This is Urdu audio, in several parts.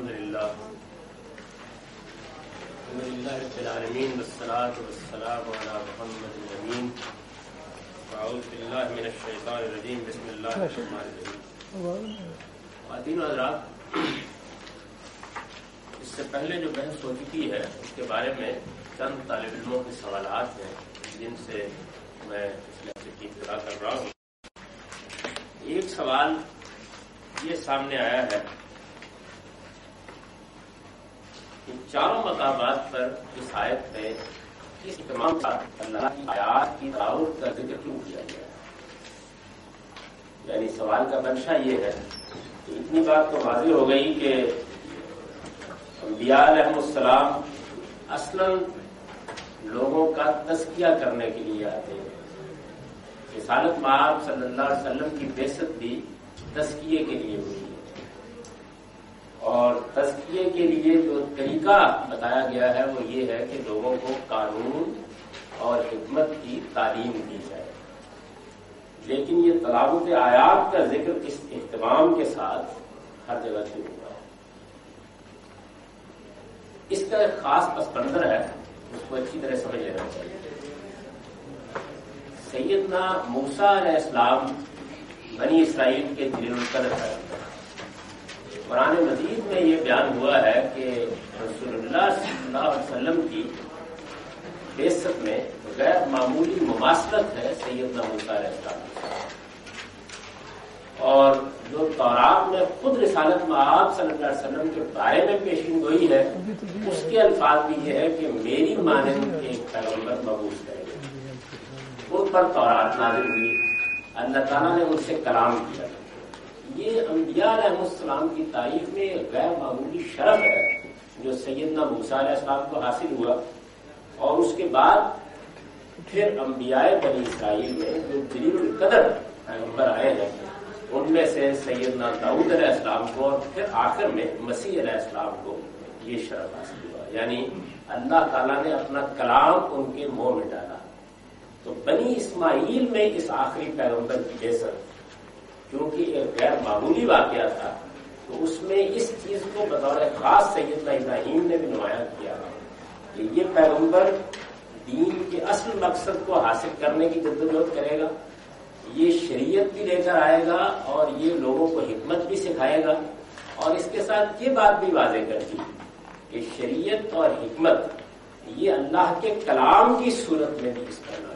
الحمد للہ رب العالمین والصلاة والسلام علی محمد الامین اعوذ باللہ من الشیطان الرجیم بسم اللہ الرحمن الرحیم. خواتین و حضرات، اس سے پہلے جو بحث ہو چکی ہے اس کے بارے میں چند طالب علموں کے سوالات ہیں جن سے میں اس لحظے کی ابتدا کر رہا ہوں. ایک سوال یہ سامنے آیا ہے کہ چاروں مقامات پر اس آیت میں اس تمام اللہ کی آیات کی دعوت کا ذکر کیوں کیا گیا ہے؟ یعنی سوال کا منشا یہ ہے کہ اتنی بات تو واضح ہو گئی کہ انبیاء علیہ السلام اصلاً لوگوں کا تزکیہ کرنے کے لیے آتے ہیں. رسالت مآب صلی اللہ علیہ وسلم کی بعثت بھی تزکیے کے لیے ہوئی ہے، اور تزکیے کے لیے جو طریقہ بتایا گیا ہے وہ یہ ہے کہ لوگوں کو قانون اور حکمت کی تعلیم دی جائے. لیکن یہ تلاوت آیات کا ذکر اس اہتمام کے ساتھ ہر جگہ سے ہوا ہے. اس کا ایک خاص پس منظر ہے، اس کو اچھی طرح سمجھ لینا چاہیے. سیدنا موسیٰ علیہ السلام بنی اسرائیل کے جلیل القدر ہے. قرآن مجید میں یہ بیان ہوا ہے کہ رسول اللہ صلی اللہ علیہ وسلم کی بعثت میں غیر معمولی مماثلت ہے سیدنا موسیٰ علیہ السلام. اور جو تورات میں خود رسالت مآب صلی اللہ علیہ وسلم کے بارے میں پیشین گوئی ہے اس کے الفاظ بھی یہ ہے کہ میری مانند ایک پیغمبر مبعوث کرے گا. ان پر تورات نازل ہوئی، اللہ تعالیٰ نے ان سے کلام کیا. یہ انبیاء علیہ السلام کی تاریخ میں غیر معمولی شرف ہے جو سیدنا موسیٰ علیہ السلام کو حاصل ہوا. اور اس کے بعد پھر انبیاء بنی اسرائیل میں جو جلیل القدر پیغمبر آئے ہیں ان میں سے سیدنا داؤد علیہ السلام کو اور پھر آخر میں مسیح علیہ السلام کو یہ شرف حاصل ہوا. یعنی اللہ تعالیٰ نے اپنا کلام ان کے منہ میں ڈالا. تو بنی اسماعیل میں اس آخری پیغمبر کی بعثت کیونکہ ایک غیر معمولی واقعہ تھا تو اس میں اس چیز کو بطور خاص سیدنا ابراہیم نے بھی نمایاں کیا کہ یہ پیغمبر دین کے اصل مقصد کو حاصل کرنے کی جدوجہد کرے گا، یہ شریعت بھی لے کر آئے گا اور یہ لوگوں کو حکمت بھی سکھائے گا. اور اس کے ساتھ یہ بات بھی واضح کر دی کہ شریعت اور حکمت یہ اللہ کے کلام کی صورت میں بھی اس پر نازل.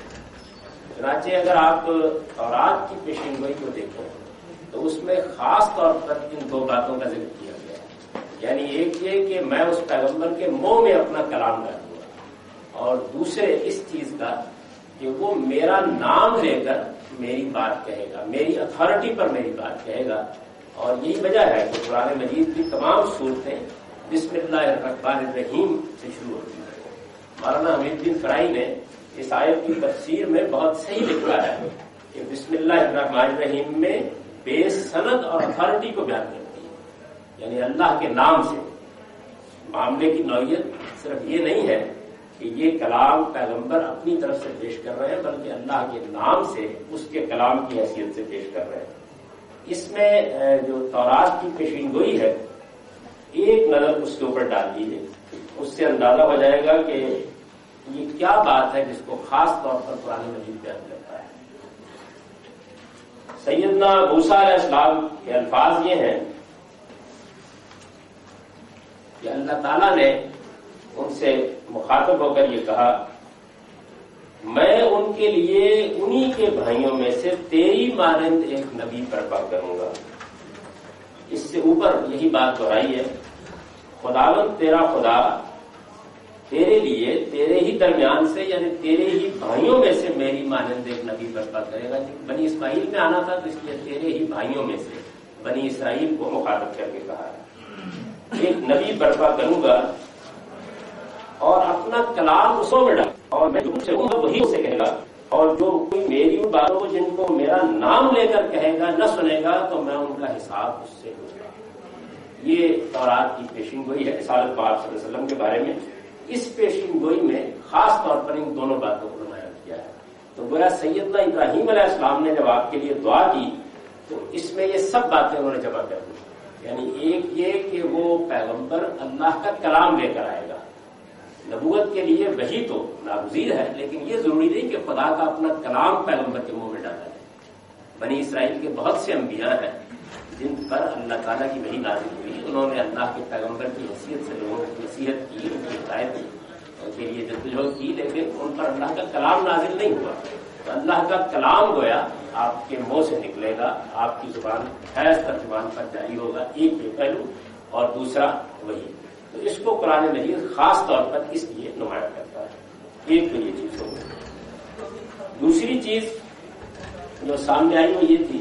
چنانچہ اگر آپ تورات کی پیشین گوئی کو دیکھیں تو اس میں خاص طور پر ان دو باتوں کا ذکر کیا گیا ہے. یعنی ایک یہ کہ میں اس پیغمبر کے منہ میں اپنا کلام ڈالوں گا، اور دوسرے اس چیز کا کہ وہ میرا نام لے کر میری بات کہے گا، میری اتھارٹی پر میری بات کہے گا. اور یہی وجہ ہے کہ قرآن مجید کی تمام صورتیں بسم اللہ الرحمن الرحیم سے شروع ہوتی ہیں. مولانا حمید الدین فرائی نے اس آیت کی تفسیر میں بہت صحیح لکھا ہے کہ بسم اللہ الرحمن الرحیم میں بے سند اور اتھارٹی کو بیان کرتی ہے. یعنی اللہ کے نام سے. معاملے کی نوعیت صرف یہ نہیں ہے کہ یہ کلام پیغمبر اپنی طرف سے پیش کر رہے ہیں بلکہ اللہ کے نام سے اس کے کلام کی حیثیت سے پیش کر رہے ہیں. اس میں جو تورات کی پیشین گوئی ہے ایک نظر اس کے اوپر ڈال دیجیے، اس سے اندازہ ہو جائے گا کہ یہ کیا بات ہے جس کو خاص طور پر قرآن مجید بیان کرتا ہے. سیدنا موسیٰ علیہ السلام کے الفاظ یہ ہیں کہ اللہ تعالیٰ نے ان سے مخاطب ہو کر یہ کہا میں ان کے لیے انہی کے بھائیوں میں سے تیری مانند ایک نبی برپا کروں گا. اس سے اوپر یہی بات دہرائی ہے خداوند تیرا خدا تیرے لیے تیرے ہی درمیان سے یعنی تیرے ہی بھائیوں میں سے میری مانند ایک نبی برپا کرے گا. بنی اسماعیل میں آنا تھا تو اس لیے تیرے ہی بھائیوں میں سے بنی اسرائیل کو مخاطب کر کے کہا ہے ایک نبی برپا کروں گا اور اپنا کلام اسوں میں ڈال اور میں جو سے وہی اسے کہے گا. اور جو کوئی میری باتوں کو جن کو میرا نام لے کر کہے گا نہ سنے گا تو میں ان کا حساب اس سے لوں گا. یہ تورات کی پیشین گوئی ہے رسالت مآب صلی اللہ علیہ وسلم کے بارے میں. اس پیشین گوئی میں خاص طور پر ان دونوں باتوں کو نمایاں کیا ہے. تو گویا سیدنا ابراہیم علیہ السلام نے جب آپ کے لیے دعا کی تو اس میں یہ سب باتیں انہوں نے جمع کر دی یعنی ایک یہ کہ وہ پیغمبر اللہ کا کلام لے کر آئے گا. نبوت کے لیے وہی تو ناگزیر ہے، لیکن یہ ضروری نہیں کہ خدا کا اپنا کلام پیغمبر کے منہ میں ڈالا جائے. بنی اسرائیل کے بہت سے انبیاء ہیں جن پر اللہ تعالیٰ کی وحی نازل ہوئی، انہوں نے اللہ کے پیغمبر کی حیثیت سے لوگوں کی نصیحت کی، ان کی ہدایت کے لیے جدوجہد کی، لیکن ان پر اللہ کا کلام نازل نہیں ہوا. تو اللہ کا کلام گویا آپ کے منہ سے نکلے گا، آپ کی زبان خیز ترجمان پر جاری ہوگا. ایک یہ پہلو، اور دوسرا وہی. تو اس کو قرآن مجید خاص طور پر اس لیے نمایاں کرتا ہے. ایک تو یہ چیز ہو گئی. دوسری چیز جو سامنے آئی وہ یہ تھی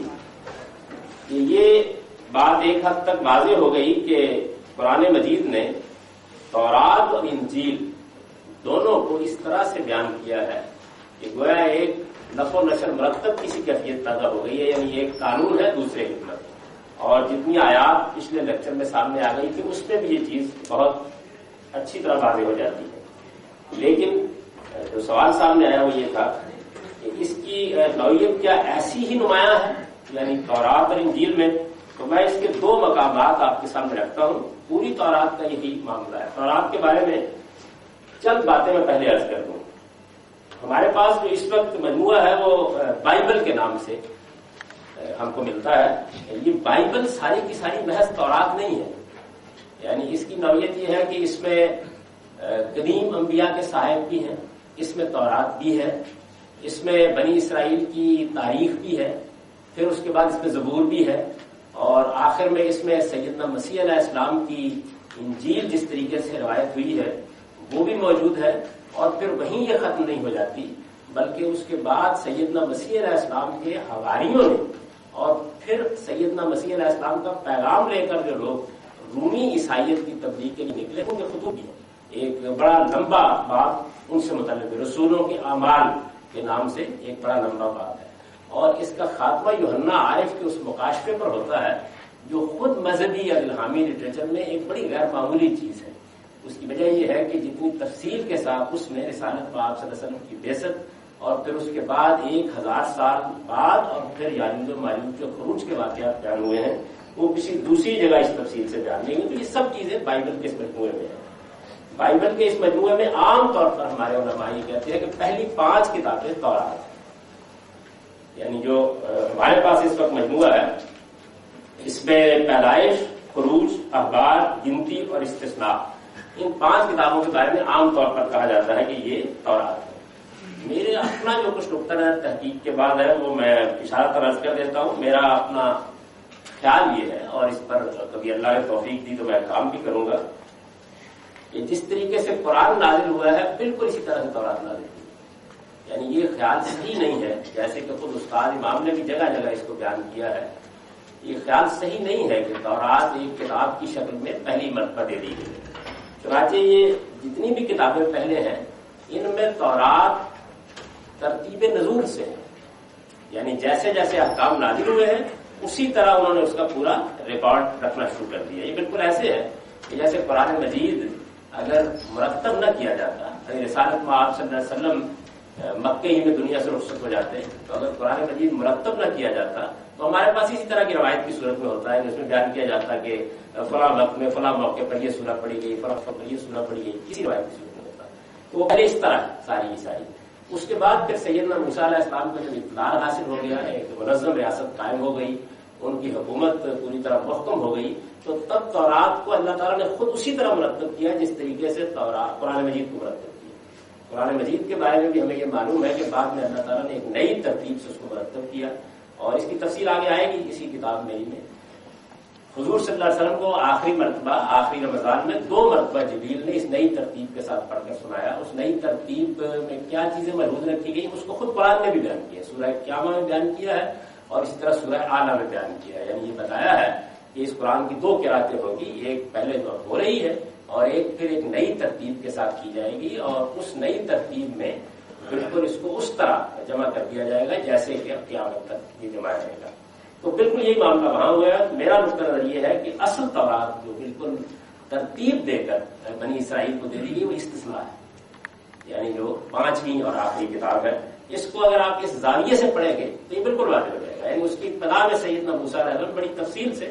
کہ یہ بات ایک حد تک واضح ہو گئی کہ قرآن مجید نے تورات اور انجیل دونوں کو اس طرح سے بیان کیا ہے کہ گویا ایک نفع و نشر مرتب کسی کیفیت پیدا ہو گئی ہے. یعنی ایک قانون ہے دوسرے حکمت. اور جتنی آیات پچھلے لیکچر میں سامنے آ گئی تھی اس میں بھی یہ چیز بہت اچھی طرح واضح ہو جاتی ہے. لیکن جو سوال سامنے آیا وہ یہ تھا کہ اس کی نوعیت کیا ایسی ہی نمایاں ہے، یعنی تورات اور انجیل میں؟ تو میں اس کے دو مقامات آپ کے سامنے رکھتا ہوں. پوری تورات کا یہی معاملہ ہے. تورات کے بارے میں چند باتیں میں پہلے عرض کر دوں. ہمارے پاس جو اس وقت مجموعہ ہے وہ بائبل کے نام سے ہم کو ملتا ہے. یہ بائبل ساری کی ساری محض تورات نہیں ہے. یعنی اس کی نوعیت یہ ہے کہ اس میں قدیم انبیاء کے صحائف بھی ہیں، اس میں تورات بھی ہے، اس میں بنی اسرائیل کی تاریخ بھی ہے، پھر اس کے بعد اس میں زبور بھی ہے، اور آخر میں اس میں سیدنا مسیح علیہ السلام کی انجیل جس طریقے سے روایت ہوئی ہے وہ بھی موجود ہے. اور پھر وہیں یہ ختم نہیں ہو جاتی، بلکہ اس کے بعد سیدنا مسیح علیہ السلام کے حواریوں نے اور پھر سیدنا مسیح علیہ السلام کا پیغام لے کر جو لوگ رومی عیسائیت کی تبلیغ کے لیے نکلے ان کے خطوط بھی ہیں. ایک بڑا لمبا باب ان سے متعلق ہے، رسولوں کے اعمال کے نام سے ایک بڑا لمبا باب ہے. اور اس کا خاتمہ یوحنا عارف کے اس مکاشفے پر ہوتا ہے جو خود مذہبی یا الہامی لٹریچر میں ایک بڑی غیر معمولی چیز ہے. اس کی وجہ یہ ہے کہ جتنی تفصیل کے ساتھ اس میں رسالت پاک صلی اللہ علیہ وسلم کی بعثت اور پھر اس کے بعد 1000 سال بعد اور پھر یاجوج و ماجوج کے خروج کے واقعات بیان ہوئے ہیں، وہ کسی دوسری جگہ اس تفصیل سے بیان نہیں ہوئی. تو یہ سب چیزیں بائبل کے اس مجموعے میں ہیں. بائبل کے اس مجموعے میں عام طور پر ہمارے علماء یہ کہتے ہیں کہ پہلی 5 کتابیں تورات، یعنی جو ہمارے پاس اس وقت مجموعہ ہے اس میں پیدائش، خروج، اخبار، گنتی اور استثناء، ان 5 کتابوں کے بارے میں عام طور پر کہا جاتا ہے کہ یہ تورات ہے. میرے اپنا جو کچھ نقطہ تحقیق کے بعد ہے وہ میں اشارہ عرض کر دیتا ہوں. میرا اپنا خیال یہ ہے، اور اس پر کبھی اللہ نے توفیق دی تو میں کام بھی کروں گا، کہ جس طریقے سے قرآن نازل ہوا ہے بالکل اسی طرح سے تورات نازل ہوئی. یعنی یہ خیال صحیح نہیں ہے، جیسے کہ خود استاد امام نے بھی جگہ جگہ اس کو بیان کیا ہے. یہ خیال صحیح نہیں ہے کہ تورات ایک کتاب کی شکل میں پہلی مرتبہ دے دی گئی. چنانچہ یہ جتنی بھی کتابیں پہلے ہیں ان میں تورات ترتیب نزول سے ہے، یعنی جیسے جیسے احکام نازل ہوئے ہیں اسی طرح انہوں نے اس کا پورا ریکارڈ رکھنا شروع کر دیا. یہ بالکل ایسے ہے کہ جیسے قرآن مجید اگر مرتب نہ کیا جاتا، رسالت میں آپ صلی اللہ علیہ وسلم مکے ہی میں دنیا سے رخصت ہو جاتے، تو اگر قرآن مجید مرتب نہ کیا جاتا تو ہمارے پاس اسی طرح کی روایت کی صورت میں ہوتا ہے، جس میں بیان کیا جاتا کہ فلاں وقت میں فلاں موقع پر یہ سورہ پڑھی گئی، فلاں وقت پر یہ سورہ پڑھی گئی، اسی روایت کی صورت میں ہوتا. تو وہ پہلے اس طرح ساری کی ساری. اس کے بعد پھر سیدنا موسیٰ علیہ السلام کو جب اقتدار حاصل ہو گیا، ایک منظم ریاست قائم ہو گئی، ان کی حکومت پوری طرح محکم ہو گئی، تو تب تورات کو اللہ تعالیٰ نے خود اسی طرح مرتب کیا جس طریقے سے قرآن مجید کو مرتب کیا. قرآن مجید کے بارے میں بھی ہمیں یہ معلوم ہے کہ بعد میں اللہ تعالیٰ نے ایک نئی ترتیب سے اس کو مرتب کیا، اور اس کی تفصیل آگے آئے گی اسی کتاب میں. حضور صلی اللہ علیہ وسلم کو آخری مرتبہ آخری رمضان میں 2 مرتبہ جبریل نے اس نئی ترتیب کے ساتھ پڑھ کر سنایا. اس نئی ترتیب میں کیا چیزیں محفوظ رکھی گئی اس کو خود قرآن نے بھی بیان کیا، سورہ قیامہ میں بیان کیا ہے اور اسی طرح سورہ اعلیٰ میں بیان کیا ہے. یعنی یہ بتایا ہے کہ اس قرآن کی 2 قراتیں ہوگی، ایک پہلے جو ہو رہی ہے اور ایک پھر ایک نئی ترتیب کے ساتھ کی جائے گی، اور اس نئی ترتیب میں بالکل اس کو اس طرح جمع کر دیا جائے گا جیسے کہ اب قیامت تک یہ جمع رہے گا. تو بالکل یہی معاملہ وہاں ہوا ہے. میرا نقطہ نظر یہ ہے کہ اصل تورات جو بالکل ترتیب دے کر بنی اسرائیل کو دے دی گئی وہ استثناء ہے، یعنی جو 5ویں اور آخری کتاب ہے. اس کو اگر آپ اس زاویے سے پڑھیں گے تو یہ بالکل واضح ہو جائے گا. یعنی اس کی ابتدا میں سیدنا موسیٰ علیہ السلام بڑی تفصیل سے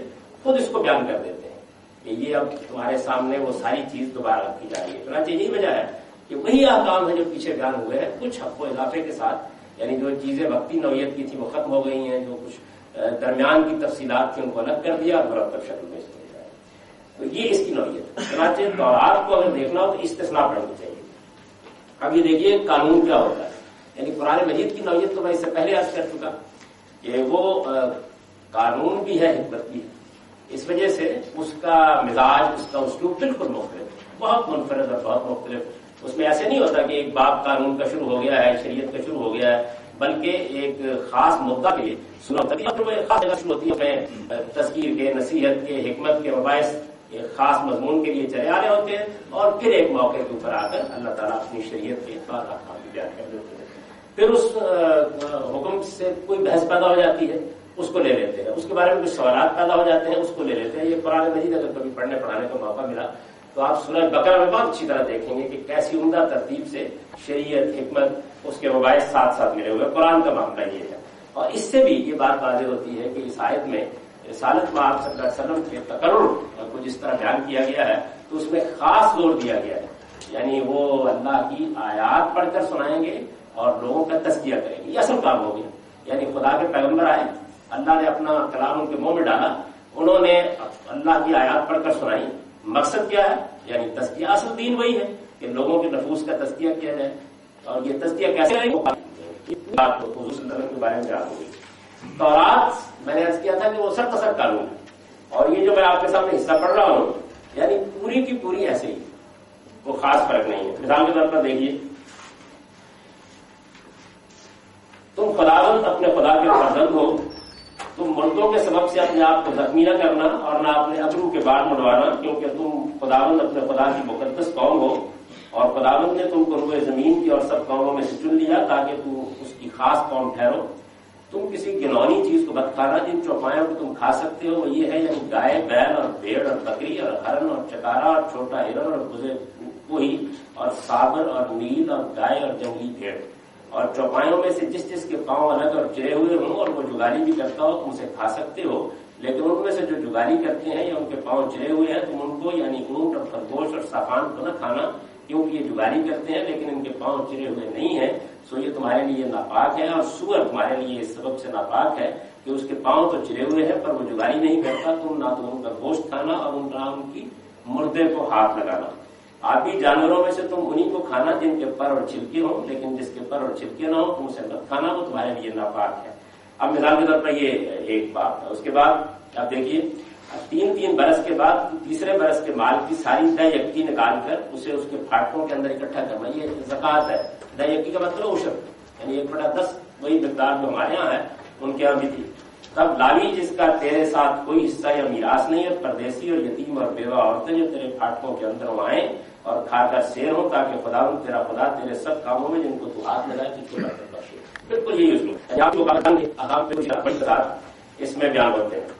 خود اس کو بیان کر دیتے ہیں کہ یہ اب تمہارے سامنے وہ ساری چیز دوبارہ رکھی جا رہی ہے. چنانچہ یہی وجہ ہے کہ وہی احکام ہے جو پیچھے بیان ہوئے ہیں کچھ حق و اضافے کے ساتھ، یعنی جو چیزیں وقتی نوعیت کی تھی وہ ختم ہو گئی ہیں، جو کچھ درمیان کی تفصیلات تھی ان کو الگ کر دیا اور مرتب شکل میں استعمال جائے. تو یہ اس کی نوعیت ہے. چنانچہ تورات کو اگر دیکھنا ہو تو استثناء پڑھنی چاہیے. اب یہ دیکھیے قانون کیا ہوتا ہے، یعنی قرآن مجید کی نوعیت تو میں اس سے پہلے عرض کر چکا کہ وہ قانون بھی ہے، حکمت بھی ہے. اس وجہ سے اس کا مزاج، اس کا اسلوب بالکل مختلف، بہت منفرد اور بہت مختلف. اس میں ایسے نہیں ہوتا کہ ایک باب قانون کا شروع ہو گیا ہے، شریعت کا شروع ہو گیا ہے، بلکہ ایک خاص مدعا کے لیے خاص جگہ شروع ہوتی ہے. تذکیر کے، نصیحت کے، حکمت کے مباحث ایک خاص مضمون کے لیے چلے آ رہے ہوتے ہیں، اور پھر ایک موقع کے اوپر آ کر اللہ تعالیٰ اپنی شریعت کے بعد احکام بیان کر دیتے ہیں. پھر اس حکم سے کوئی بحث پیدا ہو جاتی ہے، اس کو لے لیتے ہیں. اس کے بارے میں کچھ سوالات پیدا ہو جاتے ہیں، اس کو لے لیتے ہیں. یہ قرآن مجید اگر کبھی پڑھنے پڑھانے کا موقع ملا تو آپ سورہ بقرہ میں بہت اچھی طرح دیکھیں گے کہ کیسی عمدہ ترتیب سے شریعت، حکمت، اس کے مباحث ساتھ ساتھ ملے ہوئے. قرآن کا معاملہ یہ ہے. اور اس سے بھی یہ بات واضح ہوتی ہے کہ اس آیت میں رسالت میں آپ صلی اللہ علیہ وسلم کے تقرر کو جس طرح بیان کیا گیا ہے تو اس میں خاص زور دیا گیا ہے. یعنی وہ اللہ کی آیات پڑھ کر سنائیں گے اور لوگوں کا تزکیہ کریں گے. یہ اصل کام ہو گیا. یعنی خدا کے پیغمبر آئے، اللہ نے اپنا کلام ان کے منہ میں ڈالا، انہوں نے اللہ کی آیات پڑھ کر سنائی. مقصد کیا ہے؟ یعنی تزکیہ. اصل دین وہی ہے کہ لوگوں کے نفوس کا تزکیہ کیا جائے. اور یہ تزکیہ کیسے کریں گے؟ بات تو حضور صلی اللہ علیہ وسلم کے بارے میں بیان ہوگی. تورات میں نے عرض کیا تھا کہ وہ سخت قانون ہے، اور یہ جو میں آپ کے سامنے حصہ پڑھ رہا ہوں یعنی پوری کی پوری ایسے ہی، کوئی خاص فرق نہیں ہے. مثال کے طور پر دیکھیے، تم خداوند اپنے خدا کے فرزند ہو، تم مردوں کے سبب سے اپنے آپ کو زخمی نہ کرنا اور نہ اپنے ابرو کے بال مڑوانا، کیونکہ تم خداوند اپنے خدا کی مقدس قوم ہو، اور خداوند نے تم کو روئے زمین کی اور سب قوموں میں سے چن لیا تاکہ تم اس کی خاص قوم ٹھہرو. تم کسی گنونی چیز کو مت کھانا. جن چوپایوں کو تم کھا سکتے ہو وہ یہ ہے، یعنی گائے، بیل اور بھیڑ اور بکری اور ہرن اور چکارا اور چھوٹا ہرن اور بزے کوہی اور سابر اور نیل اور گائے اور جنگلی بھیڑ. اور چوپایوں میں سے جس جس کے پاؤں الگ اور چرے ہوئے ہوں اور وہ جگالی بھی کرتا ہو تم اسے کھا سکتے ہو. لیکن ان میں سے جو جگالی کرتے ہیں یا ان کے پاؤں چرے ہوئے ہیں تم ان کو، یعنی اونٹ اور خرگوش اور صافان کو نہ کھانا، کیونکہ یہ جگالی کرتے ہیں لیکن ان کے پاؤں چرے ہوئے نہیں ہیں، سو یہ تمہارے لیے ناپاک ہے. اور سور تمہارے لیے اس سبب سے ناپاک ہے کہ اس کے پاؤں تو چرے ہوئے ہیں پر وہ جگالی نہیں کرتا. تم نہ تو ان کا گوشت کھانا اور نہ ان کی مردے کو ہاتھ لگانا. آبی جانوروں میں سے تم انہیں کو کھانا جن کے پر اور چھلکے ہوں، لیکن جس کے پر اور چھلکے نہ ہوں تم اسے مت کھانا، وہ تمہارے لیے ناپاک ہے. اب مثال کے طور پر یہ ایک بات ہے. اس کے بعد آپ دیکھیے، 3 برس کے بعد تیسرے برس کے مال کی ساری دہ یکی نکال کر اسے اس کے پھاٹکوں کے اندر اکٹھا کرنا. یہ زکوٰۃ ہے. دہ یکی کا مطلب عشر، یعنی 1/10 وہی مقدار جو ہمارے یہاں ہے ان کے یہاں بھی تھی. تب لاوی جس کا تیرے ساتھ کوئی حصہ یا میراث نہیں ہے، پردیسی اور یتیم اور بیوہ عورتیں جو تیرے پھاٹکوں کے اندر آئیں اور کھا کر سیر ہوں، تاکہ خداوند تیرا خدا تیرے سب کاموں میں جن کو تو ہاتھ لگائے تجھ کو برکت بخشے. بالکل یہی اسلوب اس میں بیان ہوتے ہیں.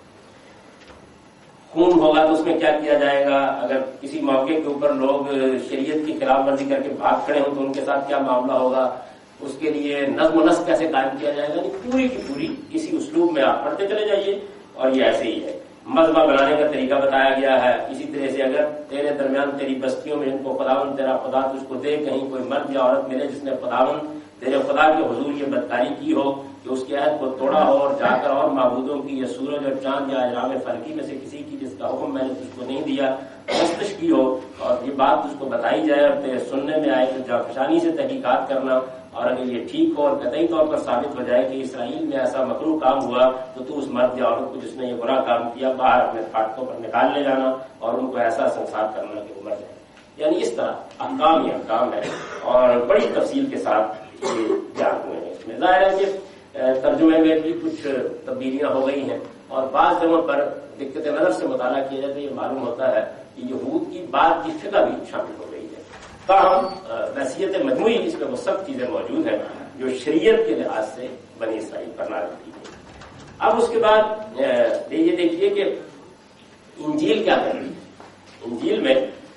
خون ہوگا تو اس میں کیا کیا جائے گا؟ اگر کسی موقع کے اوپر لوگ شریعت کی خلاف ورزی کر کے بھاگ کھڑے ہوں تو ان کے ساتھ کیا معاملہ ہوگا؟ اس کے لیے نظم و نسق کیسے قائم کیا جائے گا؟ پوری کی پوری اسی اسلوب میں آپ پڑھتے چلے جائیے. اور یہ ایسے ہی ہے. مذبح بنانے کا طریقہ بتایا گیا ہے. اسی طرح سے اگر تیرے درمیان تیری بستیوں میں جن کو خداوند تیرا خدا تجھ کو دے، کہیں کوئی مرد یا عورت ملے جس نے خداوند تیرے خدا کے حضور یہ بدکاری کی ہو کہ اس کے عہد کو توڑا ہو اور جا کر اور معبودوں کی یا سورج اور چاند یا اجرام فلکی میں سے کسی کی جس کا حکم میں نے تجھ کو نہیں دیا پرستش کی ہو، اور یہ بات تجھ کو بتائی جائے اور تیرے سننے میں آئے تو جاپشانی سے تحقیقات کرنا. اور اگر یہ ٹھیک ہو اور قطعی طور پر ثابت ہو جائے کہ اسرائیل میں ایسا مکروہ کام ہوا تو اس مرد یا عورت کو جس نے یہ برا کام کیا باہر اپنے پھاٹکوں پر نکال لے جانا اور ان کو ایسا سنسار کرنا کہ وہ مر جائے. یعنی اس طرح احکام یہ احکام ہے اور بڑی تفصیل کے ساتھ یہ بیان ہوئے ہیں. اس میں ظاہر ہے کہ ترجمے میں بھی کچھ تبدیلیاں ہو گئی ہیں اور بعض جگہوں پر دقت نظر سے مطالعہ کیا جائے تو یہ معلوم ہوتا ہے کہ یہود کی بات کی فقہ بھی شامل ہو گئی ہے. تاہم نصیحت مجموعی اس میں وہ سب چیزیں موجود ہیں جو شریعت کے لحاظ سے بنی اسرائیل پر نازل کی گئی. اب اس کے بعد یہ دیکھیے کہ انجیل کیا کر رہی ہے. انجیل میں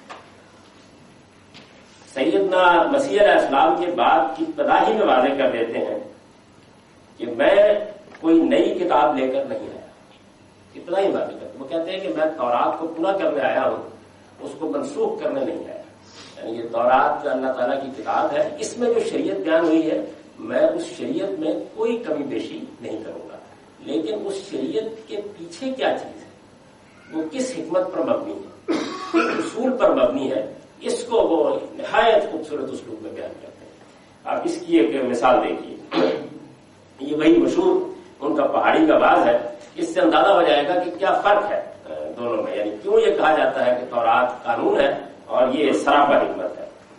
سیدنا مسیح علیہ السلام کے بعد کی ابتدا ہی میں واضح کر دیتے ہیں کہ میں کوئی نئی کتاب لے کر نہیں آیا. اتنا ہی معافی کرتے. وہ کہتے ہیں کہ میں تورات کو پورا کرنے آیا ہوں، اس کو منسوخ کرنے نہیں آیا. یعنی یہ تورات اللہ تعالیٰ کی کتاب ہے، اس میں جو شریعت بیان ہوئی ہے میں اس شریعت میں کوئی کمی بیشی نہیں کروں گا، لیکن اس شریعت کے پیچھے کیا چیز ہے، وہ کس حکمت پر مبنی ہے، کس اصول پر مبنی ہے، اس کو وہ نہایت خوبصورت اسلوب میں بیان کرتے ہیں. آپ اس کی ایک مثال دیکھیے، یہ وہی مشہور ان کا پہاڑی کا باز ہے. اس سے اندازہ ہو جائے گا کہ کیا فرق ہے دونوں میں، یعنی کیوں یہ کہا جاتا ہے کہ تورات قانون ہے اور یہ سراپا حکمت ہے.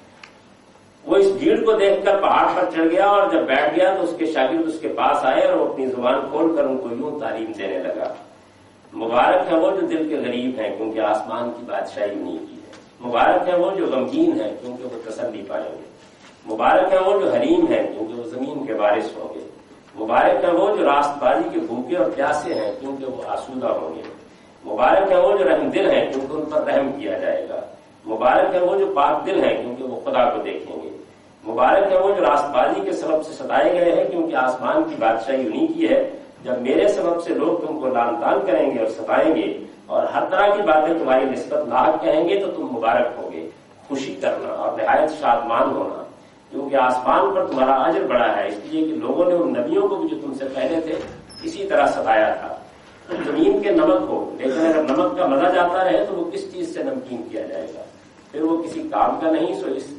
وہ اس بھیڑ کو دیکھ کر پہاڑ پر چڑھ گیا اور جب بیٹھ گیا تو اس کے شاگرد اس کے پاس آئے اور وہ اپنی زبان کھول کر ان کو یوں تعلیم دینے لگا. مبارک ہے وہ جو دل کے غریب ہیں کیونکہ آسمان کی بادشاہی انہیں کی ہے. مبارک ہے وہ جو غمگین ہیں کیونکہ وہ تسلی پائیں گے. مبارک ہے وہ جو حریم ہیں کیونکہ وہ زمین کے وارث ہوں گے. مبارک ہے وہ جو راست بازی کے بھوکے اور پیاسے ہیں کیونکہ وہ آسودہ ہوں گے. مبارک ہے وہ جو رحم دل ہیں کیونکہ ان پر رحم کیا جائے گا. مبارک ہے وہ جو پاک دل ہیں کیونکہ وہ خدا کو دیکھیں گے. مبارک ہے وہ جو راست بازی کے سبب سے ستائے گئے ہیں کیونکہ آسمان کی بادشاہی انہیں کی ہے. جب میرے سبب سے لوگ تم کو لعن طعن کریں گے اور ستائیں گے اور ہر طرح کی باتیں تمہاری نسبت ناحق کہیں گے تو تم مبارک ہوگے. خوشی کرنا اور نہایت شادمان ہونا کیونکہ آسمان پر تمہارا اجر بڑا ہے، اس لیے کہ لوگوں نے ان نبیوں کو بھی جو تم سے پہلے تھے اسی طرح ستایا تھا. تم زمین کے نمک ہو، لیکن اگر نمک کا مزہ جاتا رہے تو وہ کس چیز سے نمکین کیا جائے گا؟ پھر وہ کسی کام کا نہیں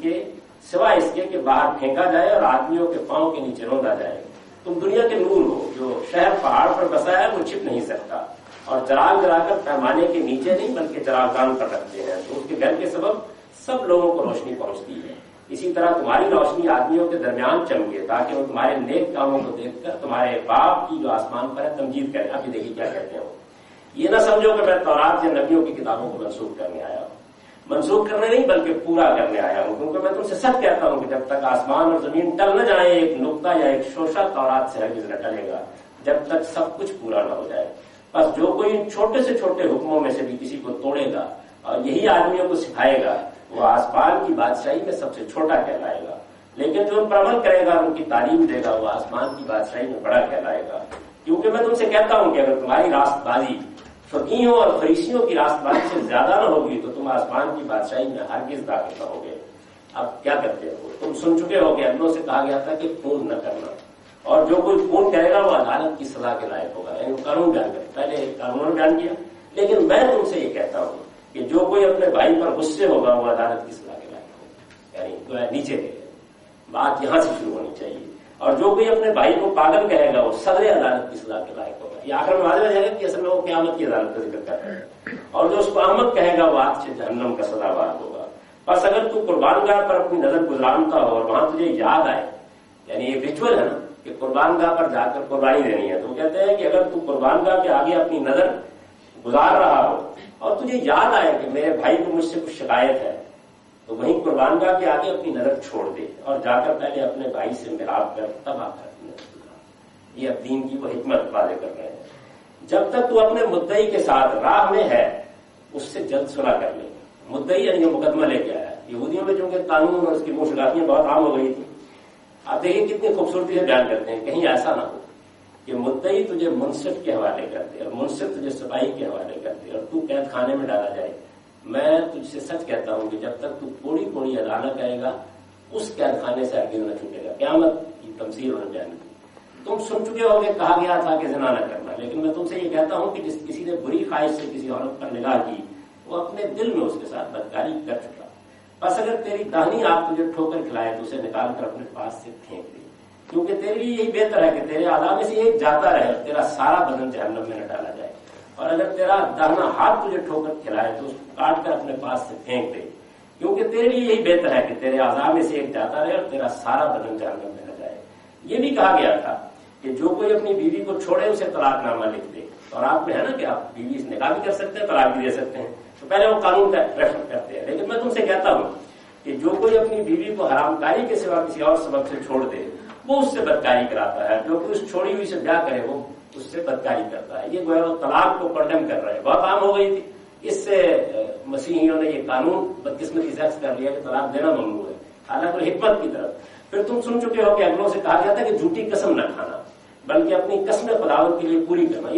سوائے اس کے کہ باہر پھینکا جائے اور آدمیوں کے پاؤں کے نیچے روندا جائے. تم دنیا کے نور ہو، جو شہر پہاڑ پر بسا ہے وہ چھپ نہیں سکتا اور چراغ جلا کر پیمانے کے نیچے نہیں بلکہ چراغ دان پر رکھتے ہیں تو اس کے گھر کے سبب سب لوگوں کو روشنی پہنچتی ہے. اسی طرح تمہاری روشنی آدمیوں کے درمیان چمکے تاکہ وہ تمہارے نیک کاموں کو دیکھ کر تمہارے باپ کی جو آسمان پر ہے تمجید کریں. ابھی دیکھیے کیا کہتے ہیں وہ، یہ نہ سمجھو کہ میں تورات یا نبیوں کی کتابوں کو منسوخ کرنے آیا ہوں. منسوخ کرنے نہیں بلکہ پورا کرنے آیا ہوں، کیونکہ میں تم سے سچ کہتا ہوں کہ جب تک آسمان اور زمین ٹل نہ جائیں ایک نقطہ یا ایک شوشہ تورات سے ہرگز نہ ٹلے گا جب تک سب کچھ پورا نہ ہو جائے. بس جو کوئی ان چھوٹے سے چھوٹے حکموں میں سے بھی کسی کو توڑے گا اور یہی آدمیوں کو سکھائے گا وہ آسمان کی بادشاہی میں سب سے چھوٹا کہلائے گا، لیکن جو ان پر عمل کرے گا ان کی تعلیم دے گا وہ آسمان کی بادشاہی میں بڑا کہلائے گا. کیونکہ میں تم سے کہتا ہوں کہ اگر تمہاری راست بازی فقیہوں اور فریسیوں کی راست بازی سے زیادہ نہ ہوگی تو تم آسمان کی بادشاہی میں ہرگز داخل نہ ہوگے. اب کیا کرتے ہو؟ تم سن چکے ہو کہ اگلوں سے کہا گیا تھا کہ خون نہ کرنا، اور جو کوئی خون کرے گا وہ عدالت کی سزا کے لائق ہوگا. یعنی قانون بیان کرے، پہلے قانون بیان کیا، لیکن میں تم سے یہ کہتا ہوں کہ جو کوئی اپنے بھائی پر غصے ہوگا وہ عدالت کی سزا کے لائق ہوگا. یعنی نیچے کے بات یہاں سے شروع ہونی چاہیے. اور جو کوئی اپنے بھائی کو پاگل کہے گا وہ صدر عدالت کی سزا کے لائق ہوگا. یہ آخر میں واضح ہو جائے گا کہ اصل میں وہ قیامت کی عدالت کا ذکر کر رہے ہیں. اور جو اس کو احمق کہے گا وہ آگ سے جہنم کا سزاوار ہوگا. بس اگر تو قربان گاہ پر اپنی نظر گزرانتا ہو اور وہاں تجھے یاد آئے، یعنی یہ ریچول ہے نا کہ قربان گاہ پر جا کر قربانی دینی ہے، تو وہ کہتے ہیں کہ اگر تو قربان گاہ کے آگے اپنی نظر گزار رہا ہو اور تجھے یاد آئے کہ میرے بھائی کو مجھ سے کچھ شکایت ہے تو وہیں قربان گاہ کے آگے اپنی نظر چھوڑ دے اور جا کر پہلے اپنے بھائی سے ملاپ کر تب آ کر. یہ اب دین کی وہ حکمت واضح کر رہے ہیں. جب تک تو اپنے مدعی کے ساتھ راہ میں ہے اس سے جلد صلح کر لے. مدعی یعنی مقدمہ لے کے آیا. یہودیوں میں چونکہ قانون اور اس کی مشکلاتیں بہت عام ہو گئی تھی. آپ دیکھیں کتنی خوبصورتی سے بیان کرتے ہیں، کہیں ایسا نہ ہو کہ مدعی تجھے منصف کے حوالے کر دے اور منصف تجھے سپاہی کے حوالے کر دے اور تو قید خانے میں ڈالا جائے. میں تجھ سے سچ کہتا ہوں کہ جب تک تو تھوڑی تھوڑی ادا نہ کرے گا اس قید خانے سے ہرگز نہ چھوٹے گا. قیامت کی تمثیل اور بیان کی. تم سن چکے ہو کہ کہا گیا تھا کہ زنا نہ کرنا، لیکن میں تم سے یہ کہتا ہوں کہ جس کسی نے بری خواہش سے کسی عورت پر نگاہ کی وہ اپنے دل میں اس کے ساتھ بدکاری کر چکا. بس اگر تیری داہنی آپ تجھے ٹھوکر کھلائے تو اسے نکال کر اپنے پاس سے پھینک دے، کیونکہ تیرے لیے یہی بہتر ہے کہ تیرے اعضاء میں سے ایک جاتا رہے اور تیرا سارا بدن جہنم میں نہ ڈالا جائے. اور اگر تیرا داہنا ہاتھ تجھے ٹھوکر کھلائے تو اس کو کاٹ کر اپنے پاس سے پھینک دے، کیونکہ تیرے لیے یہی بہتر ہے کہ تیرے اعضاء میں سے ایک جاتا رہے اور تیرا سارا بدن جہنم میں نہ جائے. یہ بھی کہا گیا تھا کہ جو کوئی اپنی بیوی کو چھوڑے اسے طلاق نامہ لکھ دے. اور آپ میں ہے نا کہ آپ بیوی سے نکاح بھی کر سکتے ہیں، طلاق بھی دے سکتے ہیں. تو پہلے وہ قانون کا ریفر کرتے ہیں. لیکن میں تم سے کہتا ہوں کہ جو کوئی اپنی بیوی کو حرام کاری کے سوا کسی اور سبب سے چھوڑ دے وہ اس سے بدکاری کراتا ہے. جو کوئی اس چھوڑی ہوئی سے بیاہ کرے وہ اس سے بدکاری کرتا ہے. یہ گویا وہ طلاق کو کنڈم کر رہے ہیں. بہت عام ہو گئی تھی. اس سے مسیحیوں نے یہ قانون بدقسمتی سے کر لیا کہ طلاق دینا ممنوع ہے، حالانکہ حکمت کی طرف. پھر تم سن چکے ہو کہ اگلوں سے کہا گیا تھا کہ جھوٹی قسم نہ کھانا بلکہ اپنی قسم خداوند کے لیے پوری کرنا. یہ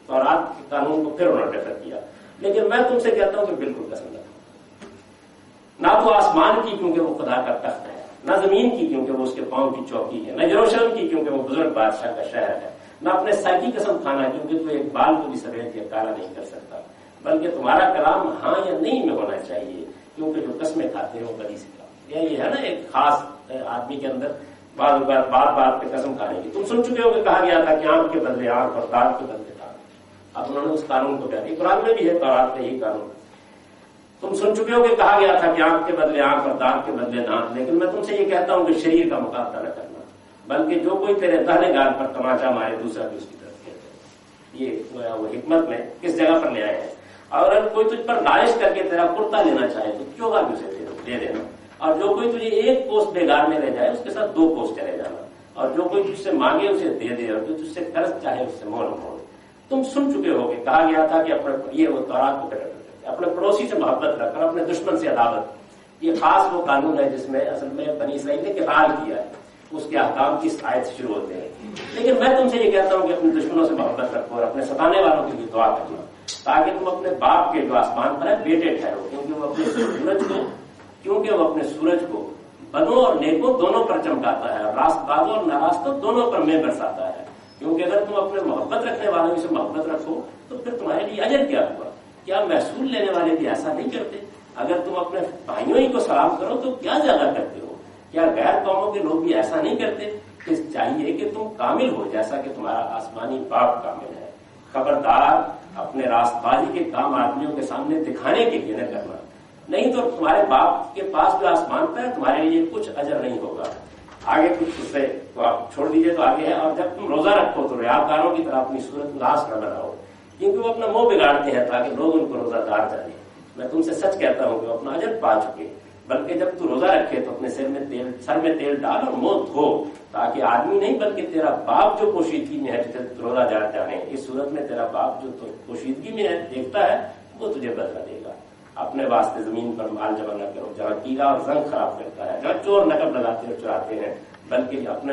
तौरात के कानून को फिर उन्होंने रेफर किया। लेकिन मैं तुमसे कहता हूं कि बिल्कुल कसम रखो, ना तो आसमान की क्योंकि वो खुदा का तख्त है, न जमीन की क्योंकि वो उसके पांव की चौकी है, न यरूशलेम की क्योंकि वो बुजुर्ग बादशाह का शहर है, न अपने सर की कसम खाना क्योंकि तो एक बाल को भी सफेद या काला नहीं कर सकता, बल्कि तुम्हारा कलाम हाँ या नहीं में होना चाहिए, क्योंकि जो कस्में खाते हैं वो बड़ी सी काम। ये है ना एक खास आदमी के अंदर बात बात पे कसम खाने की। तुम सुन चुके हो कि कहा गया था कि आंख के बदले आंख और दांत के बदले दांत। अब उन्होंने उस कानून को क्या दिया, कुरान में भी है, तौरात में यही कानून। तुम सुन चुके हो कि कहा गया था कि आंख के बदले आंख और दांत के बदले दांत। लेकिन मैं तुमसे ये कहता हूं कि शरीर का मुकाबला न करना, बल्कि जो कोई तेरे दाहिने गाल पर तमाचा मारे दूसरा भी उसकी तरफ कहते। ये वो हिकमत में किस जगह पर ले आए हैं। और अगर कोई तुझ पर नारिश करके तेरा कुर्ता लेना चाहे तो चोगा भी उसे दे देना, और जो कोई तुझे एक कोस बेगार में ले जाए उसके साथ 2 कोस चले जाना, और जो कोई तुझसे मांगे उसे दे दे, और जो तुझसे कर्ज चाहे उससे मोल मोड़। तुम सुन चुके हो कि कहा गया था कि अपने ये वो तौरात को अपने पड़ोसी से मोहब्बत रख और अपने दुश्मन से अदावत। ये खास वो कानून है जिसमें असल में बनी इसराइल ने किताल किया है, उसके अहकाम की आयत से शुरू होते हैं। लेकिन मैं तुमसे ये कहता हूं कि अपने दुश्मनों से मोहब्बत रखो और अपने सताने वालों के लिए दुआ करना, ताकि तुम अपने बाप के जो आसमान पर है बेटे ठहरो, क्योंकि वो अपने सूरज को बदों और नेकों दोनों पर चमकाता है, रास्तबाजों और नारास्तों दोनों पर में बरसाता है। क्योंकि अगर तुम अपने मोहब्बत रखने वालों से मोहब्बत रखो तो फिर तुम्हारे लिए अजर क्या हुआ? क्या महसूल लेने वाले भी ऐसा नहीं करते? अगर तुम अपने भाइयों ही को सलाम करो तो क्या ज्यादा करते हो? क्या गैर कौमों के लोग भी ऐसा नहीं करते? कि चाहिए कि तुम कामिल हो जैसा कि तुम्हारा आसमानी बाप कामिल है। खबरदार, अपने रास्तबाजी के काम आदमियों के सामने दिखाने के लिए न करना, नहीं तो तुम्हारे बाप के पास जो आसमान पर है तुम्हारे लिए कुछ अजर नहीं होगा। आगे कुछ उससे तो आप छोड़ दीजिए तो आगे है। और जब तुम रोजा रखो तो रियाकारों की तरह अपनी सूरत उदास न बनाओ, क्योंकि वो अपना मुंह बिगाड़ते हैं ताकि लोग उनको रोजादार जाने। मैं तुमसे सच कहता हूं कि वो अपना अजर पा चुके। बल्कि जब तू रोजा रखे तो अपने सर में तेल डाल और मुंह धो, ताकि आदमी नहीं बल्कि तेरा बाप जो पोशीदगी में है रोजादार जाने। इस सूरत में तेरा बाप जो तो पोशीदगी में है देखता है वो तुझे बदला देगा। अपने वास्ते जमीन पर माल जमा न करो जहाँ कीड़ा और जंग खराब करता है, जहाँ चोर नकब लगाते और चुराते हैं, बल्कि अपने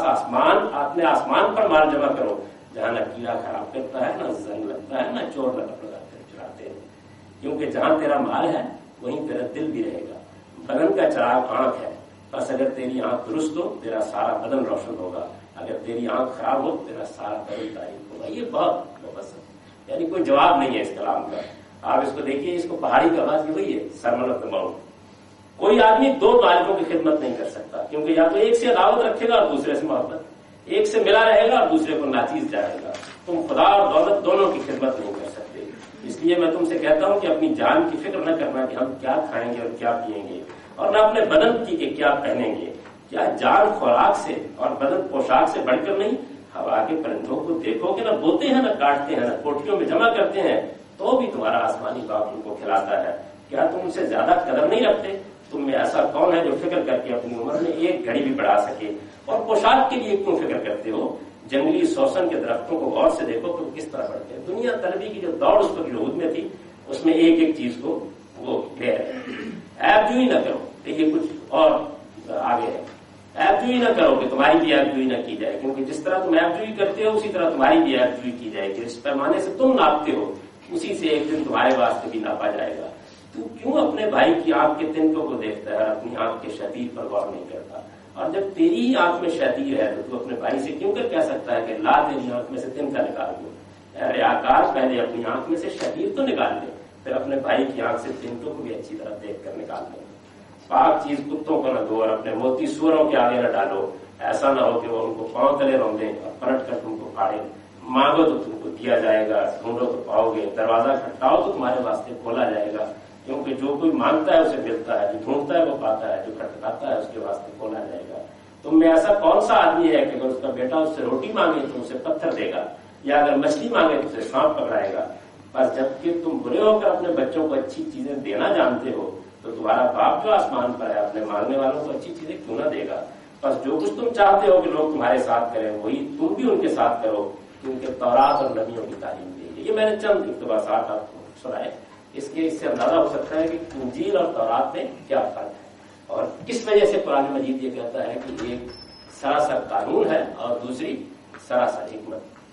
आसमान पर माल जमा करो जहाँ न कीड़ा खराब करता है, न जंग लगता है, न चोर नकब लगाते और चुराते हैं। क्योंकि जहाँ तेरा माल है वहीं तेरा दिल भी रहेगा। बदन का चिराग आंख है, बस अगर तेरी आंख दुरुस्त हो तेरा सारा बदन रोशन होगा, अगर तेरी आंख खराब हो तेरा सारा बदन तारीफ होगा। ये बहुत मुबस्सत, यानी कोई जवाब नहीं है इस कलाम का। आप इसको देखिए, इसको पहाड़ी का आवाज वही है, सरमनत मौत। कोई आदमी 2 मालिकों की खिदमत नहीं कर सकता, क्योंकि या तो एक से अदावत रखेगा और दूसरे से मोहब्बत, एक से मिला रहेगा और दूसरे को नाचीज जाएगा। तुम खुदा और दौलत दोनों की खिदमत नहीं कर सकते। इसलिए मैं तुमसे कहता हूं कि अपनी जान की फिक्र न करना कि हम क्या खाएंगे और क्या पिएंगे, और न अपने बदन की कि क्या पहनेंगे। क्या जान खुराक से और बदन पोशाक से बढ़कर नहीं? हवा के परिंदों को देखो कि न बोते हैं, न काटते हैं, न कोठरियों में जमा करते हैं, तो भी तुम्हारा आसमानी बाप उनको खिलाता है। क्या तुम उनसे ज्यादा कदर नहीं रखते? तुम में ऐसा कौन है जो फिक्र करके अपनी उम्र में एक घड़ी भी बढ़ा सके? और पोशाक के लिए क्यों फिक्र करते हो? जंगली सोसन के दरख्तों को गौर से देखो तो किस तरह बढ़ते हैं। दुनिया तलबी की जो दौड़ उस पर यहूद में थी, उसमें एक एक चीज को वो ले रहे। ऐबजुई न करो, देखिए कुछ और आगे है, ऐबजुई न करो कि तुम्हारी भी ऐबजुई न की जाए, क्योंकि जिस तरह तुम ऐबजुई करते हो उसी तरह तुम्हारी भी ऐबजुई की जाएगी। जिस पैमाने से तुम नापते हो उसी से एक दिन तुम्हारे वास्ते भी नापा जाएगा। तू क्यों अपने भाई की आंख के तिनकों को देखता है और अपनी आंख के शतीर पर गौर नहीं करता? और जब तेरी ही आंख में शतीर है तो तू अपने भाई से क्यों कर कह सकता है कि ला तेरी आंख में से तिनका निकाल दो? अरे आकाश, पहले अपनी आंख में से शतीर तो निकाल दे, फिर अपने भाई की आंख से तिनकों को भी अच्छी तरह देख कर निकाल दे। पाक चीज कुत्तों को न दो और अपने मोती सूअरों के आगे न डालो, ऐसा न हो कि वो उनको पांव तले रौंदे और पलट कर तुमको फाड़े। मांगो तो तुमको दिया जाएगा, ढूंढो तो पाओगे, दरवाजा खटकाओ तो तुम्हारे वास्ते खोला जाएगा। क्योंकि जो कोई मांगता है उसे मिलता है, जो ढूंढता है वो पाता है, जो खटकाता है उसके वास्ते खोला जाएगा। तुम में ऐसा कौन सा आदमी है कि अगर उसका बेटा उससे रोटी मांगे तो उसे पत्थर देगा, या अगर मछली मांगे तो उसे सांप पकड़ाएगा? बस जबकि तुम बुरे होकर अपने बच्चों को अच्छी चीजें देना जानते हो, तो तुम्हारा बाप जो आसमान पर है अपने मांगने वालों को अच्छी चीजें क्यों ना देगा? बस जो कुछ तुम चाहते हो कि लोग तुम्हारे साथ करें वही तुम भी उनके साथ करो, क्योंकि तौरात और नबियों की तालीम दी है। ये मैंने चंद इक़्तिबासात आपको सुनाए, इससे अंदाजा हो सकता है कि इंजील और तौरात में क्या फर्क है और किस वजह से कुरान मजीद ये कहता है कि एक सरासर कानून है और दूसरी सरासर हिकमत।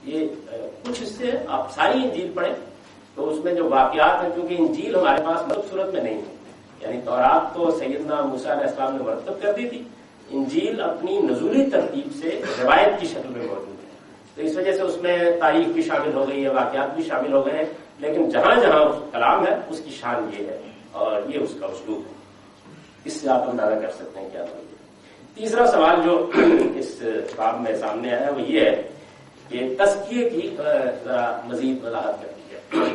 یہ کچھ حصے آپ ساری انجیل پڑھیں تو اس میں جو واقعات ہیں، کیونکہ انجیل ہمارے پاس مرتب صورت میں نہیں ہے، یعنی تورات تو سیدنا موسیٰ علیہ السلام نے مرتب کر دی تھی، انجیل اپنی نزولی ترتیب سے روایت کی شکل میں موجود ہے، تو اس وجہ سے اس میں تاریخ بھی شامل ہو گئی ہے، واقعات بھی شامل ہو گئے ہیں، لیکن جہاں جہاں کلام ہے اس کی شان یہ ہے اور یہ اس کا اسلوب ہے۔ اس سے آپ اندازہ کر سکتے ہیں کیا ہے۔ تیسرا سوال جو اس باب میں سامنے آیا ہے وہ یہ ہے کہ تزکیے کی ذرا مزید وضاحت کر دیجیے۔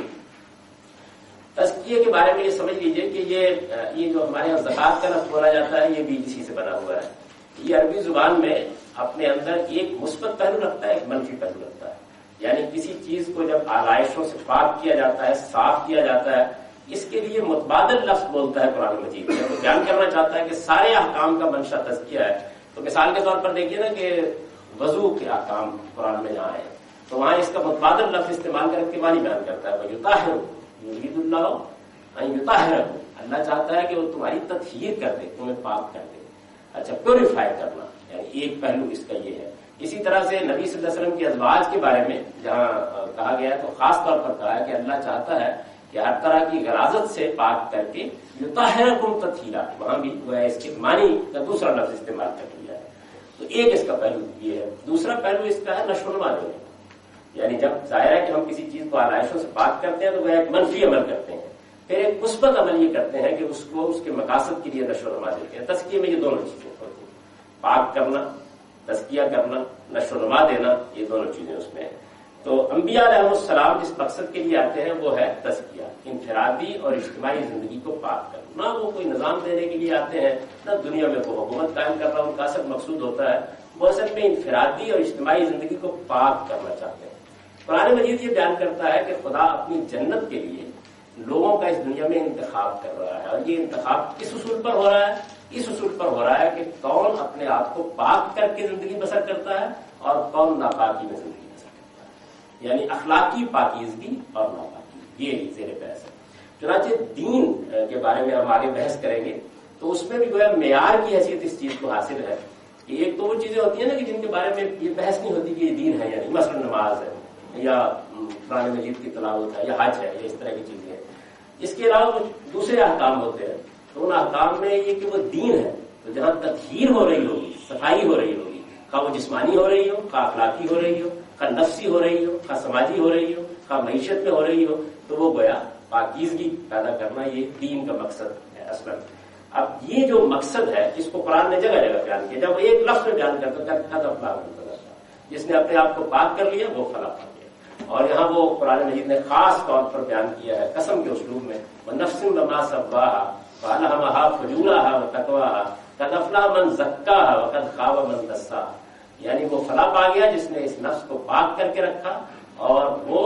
تزکیے کے بارے میں یہ سمجھ لیجیے کہ یہ جو ہمارے یہاں زکوٰۃ کا لفظ بولا جاتا ہے یہ بھی اسی سے بنا ہوا ہے۔ یہ عربی زبان میں اپنے اندر ایک مثبت پہلو رکھتا ہے، ایک منفی پہلو رکھتا ہے، یعنی کسی چیز کو جب آلائشوں سے پاک کیا جاتا ہے، صاف کیا جاتا ہے، اس کے لیے متبادل لفظ بولتا ہے قرآن مجید میں، تو بیان کرنا چاہتا ہے کہ سارے احکام کا منشا تزکیہ ہے۔ تو مثال کے طور پر دیکھیے نا کہ وضو کے احکام قرآن میں جہاں ہیں تو وہاں اس کا متبادل لفظ استعمال کر کے معنی بیان کرتا ہے، وَيُطَهِّرُ يُرِيدُ اللَّهُ أَن يُطَهِّرَكُمْ، اللہ چاہتا ہے کہ وہ تمہاری تطہیر کر دے، تمہیں پاک کر دے۔ اچھا، پیوریفائی کرنا، یعنی ایک پہلو اس کا یہ ہے۔ اسی طرح سے نبی صلی اللہ علیہ وسلم کے ازواج کے بارے میں جہاں کہا گیا ہے تو خاص طور پر کہا ہے کہ اللہ چاہتا ہے کہ ہر طرح کی غراضت سے پاک کر کے یطہرکم تطہیرا، وہاں بھی وہ ہے اس کے معنی کا دوسرا لفظ استعمال کر لیا ہے۔ تو ایک اس کا پہلو یہ ہے۔ دوسرا پہلو اس کا ہے نشو و نما دینا، یعنی جب ظاہر ہے کہ ہم کسی چیز کو آلائشوں سے پاک کرتے ہیں تو وہ ایک منفی عمل کرتے ہیں، پھر ایک مثبت عمل یہ کرتے ہیں کہ اس کو اس کے مقاصد کے لیے نشو و نما دیتے ہیں۔ تزکیے میں یہ دونوں چیزیں ہوتی ہیں، پاک کرنا، تزکیہ کرنا، نشو و نما دینا، یہ دونوں چیزیں اس میں ہیں۔ تو انبیاء علیہ السلام جس مقصد کے لیے آتے ہیں وہ ہے تزکیہ، انفرادی اور اجتماعی زندگی کو پاک کرنا۔ نہ وہ کوئی نظام دینے کے لیے آتے ہیں، نہ دنیا میں کوئی حکومت قائم کرنا ان کا اصل مقصود ہوتا ہے، وہ اصل میں انفرادی اور اجتماعی زندگی کو پاک کرنا چاہتے ہیں۔ قرآن مجید یہ بیان کرتا ہے کہ خدا اپنی جنت کے لیے لوگوں کا اس دنیا میں انتخاب کر رہا ہے، اور یہ انتخاب کس اصول پر ہو رہا ہے؟ اس اصول پر ہو رہا ہے کہ کون اپنے آپ کو پاک کر کے زندگی بسر کرتا ہے اور کون ناپاکی میں زندگی بسر کرتا ہے، یعنی اخلاقی پاکیزگی اور ناپاکی، یہ زیر بحث ہے۔ چنانچہ دین کے بارے میں ہم آگے بحث کریں گے تو اس میں بھی جو ہے معیار کی حیثیت اس چیز کو حاصل ہے کہ ایک تو وہ چیزیں ہوتی ہیں نا کہ جن کے بارے میں یہ بحث نہیں ہوتی کہ یہ دین ہے، یعنی مثلا نماز ہے یا قرآن مجید کی تلاوت ہے یا حج ہے یا اس طرح کی چیزیں ہیں۔ اس کے علاوہ کچھ دوسرے احکام ہوتے ہیں، تو ان احکام میں یہ کہ وہ دین ہے، تو جہاں تطہیر ہو رہی ہوگی، صفائی ہو رہی ہوگی، خواہ وہ جسمانی ہو رہی ہو، خواہ اخلاقی ہو رہی ہو، خواہ نفسی ہو رہی ہو، خواہ سماجی ہو رہی ہو، خواہ معیشت میں ہو رہی ہو، تو وہ گویا پاکیزگی پیدا کرنا یہ دین کا مقصد ہے اصل۔ اب یہ جو مقصد ہے اس کو قرآن نے جگہ جگہ بیان کیا، جب ایک لفظ میں بیان کرتا ہے قد افلاح من تزکیٰ، جس نے اپنے آپ کو پاک کر لیا وہ فلاح پا گیا، اور یہاں وہ قرآن مجید نے خاص طور پر بیان کیا ہے قسم کے اسلوب میں، وَنَفْسٍ وَمَا سَوَّاهَا فَأَلْهَمَهَا فُجُورَهَا وَتَقْوَاهَا قَدْ أَفْلَحَ مَنْ زَكَّاهَا وَقَدْ خَابَ مَنْ دَسَّاهَا، یعنی وہ فلاح پا گیا جس نے اس نفس کو پاک کر کے رکھا، اور وہ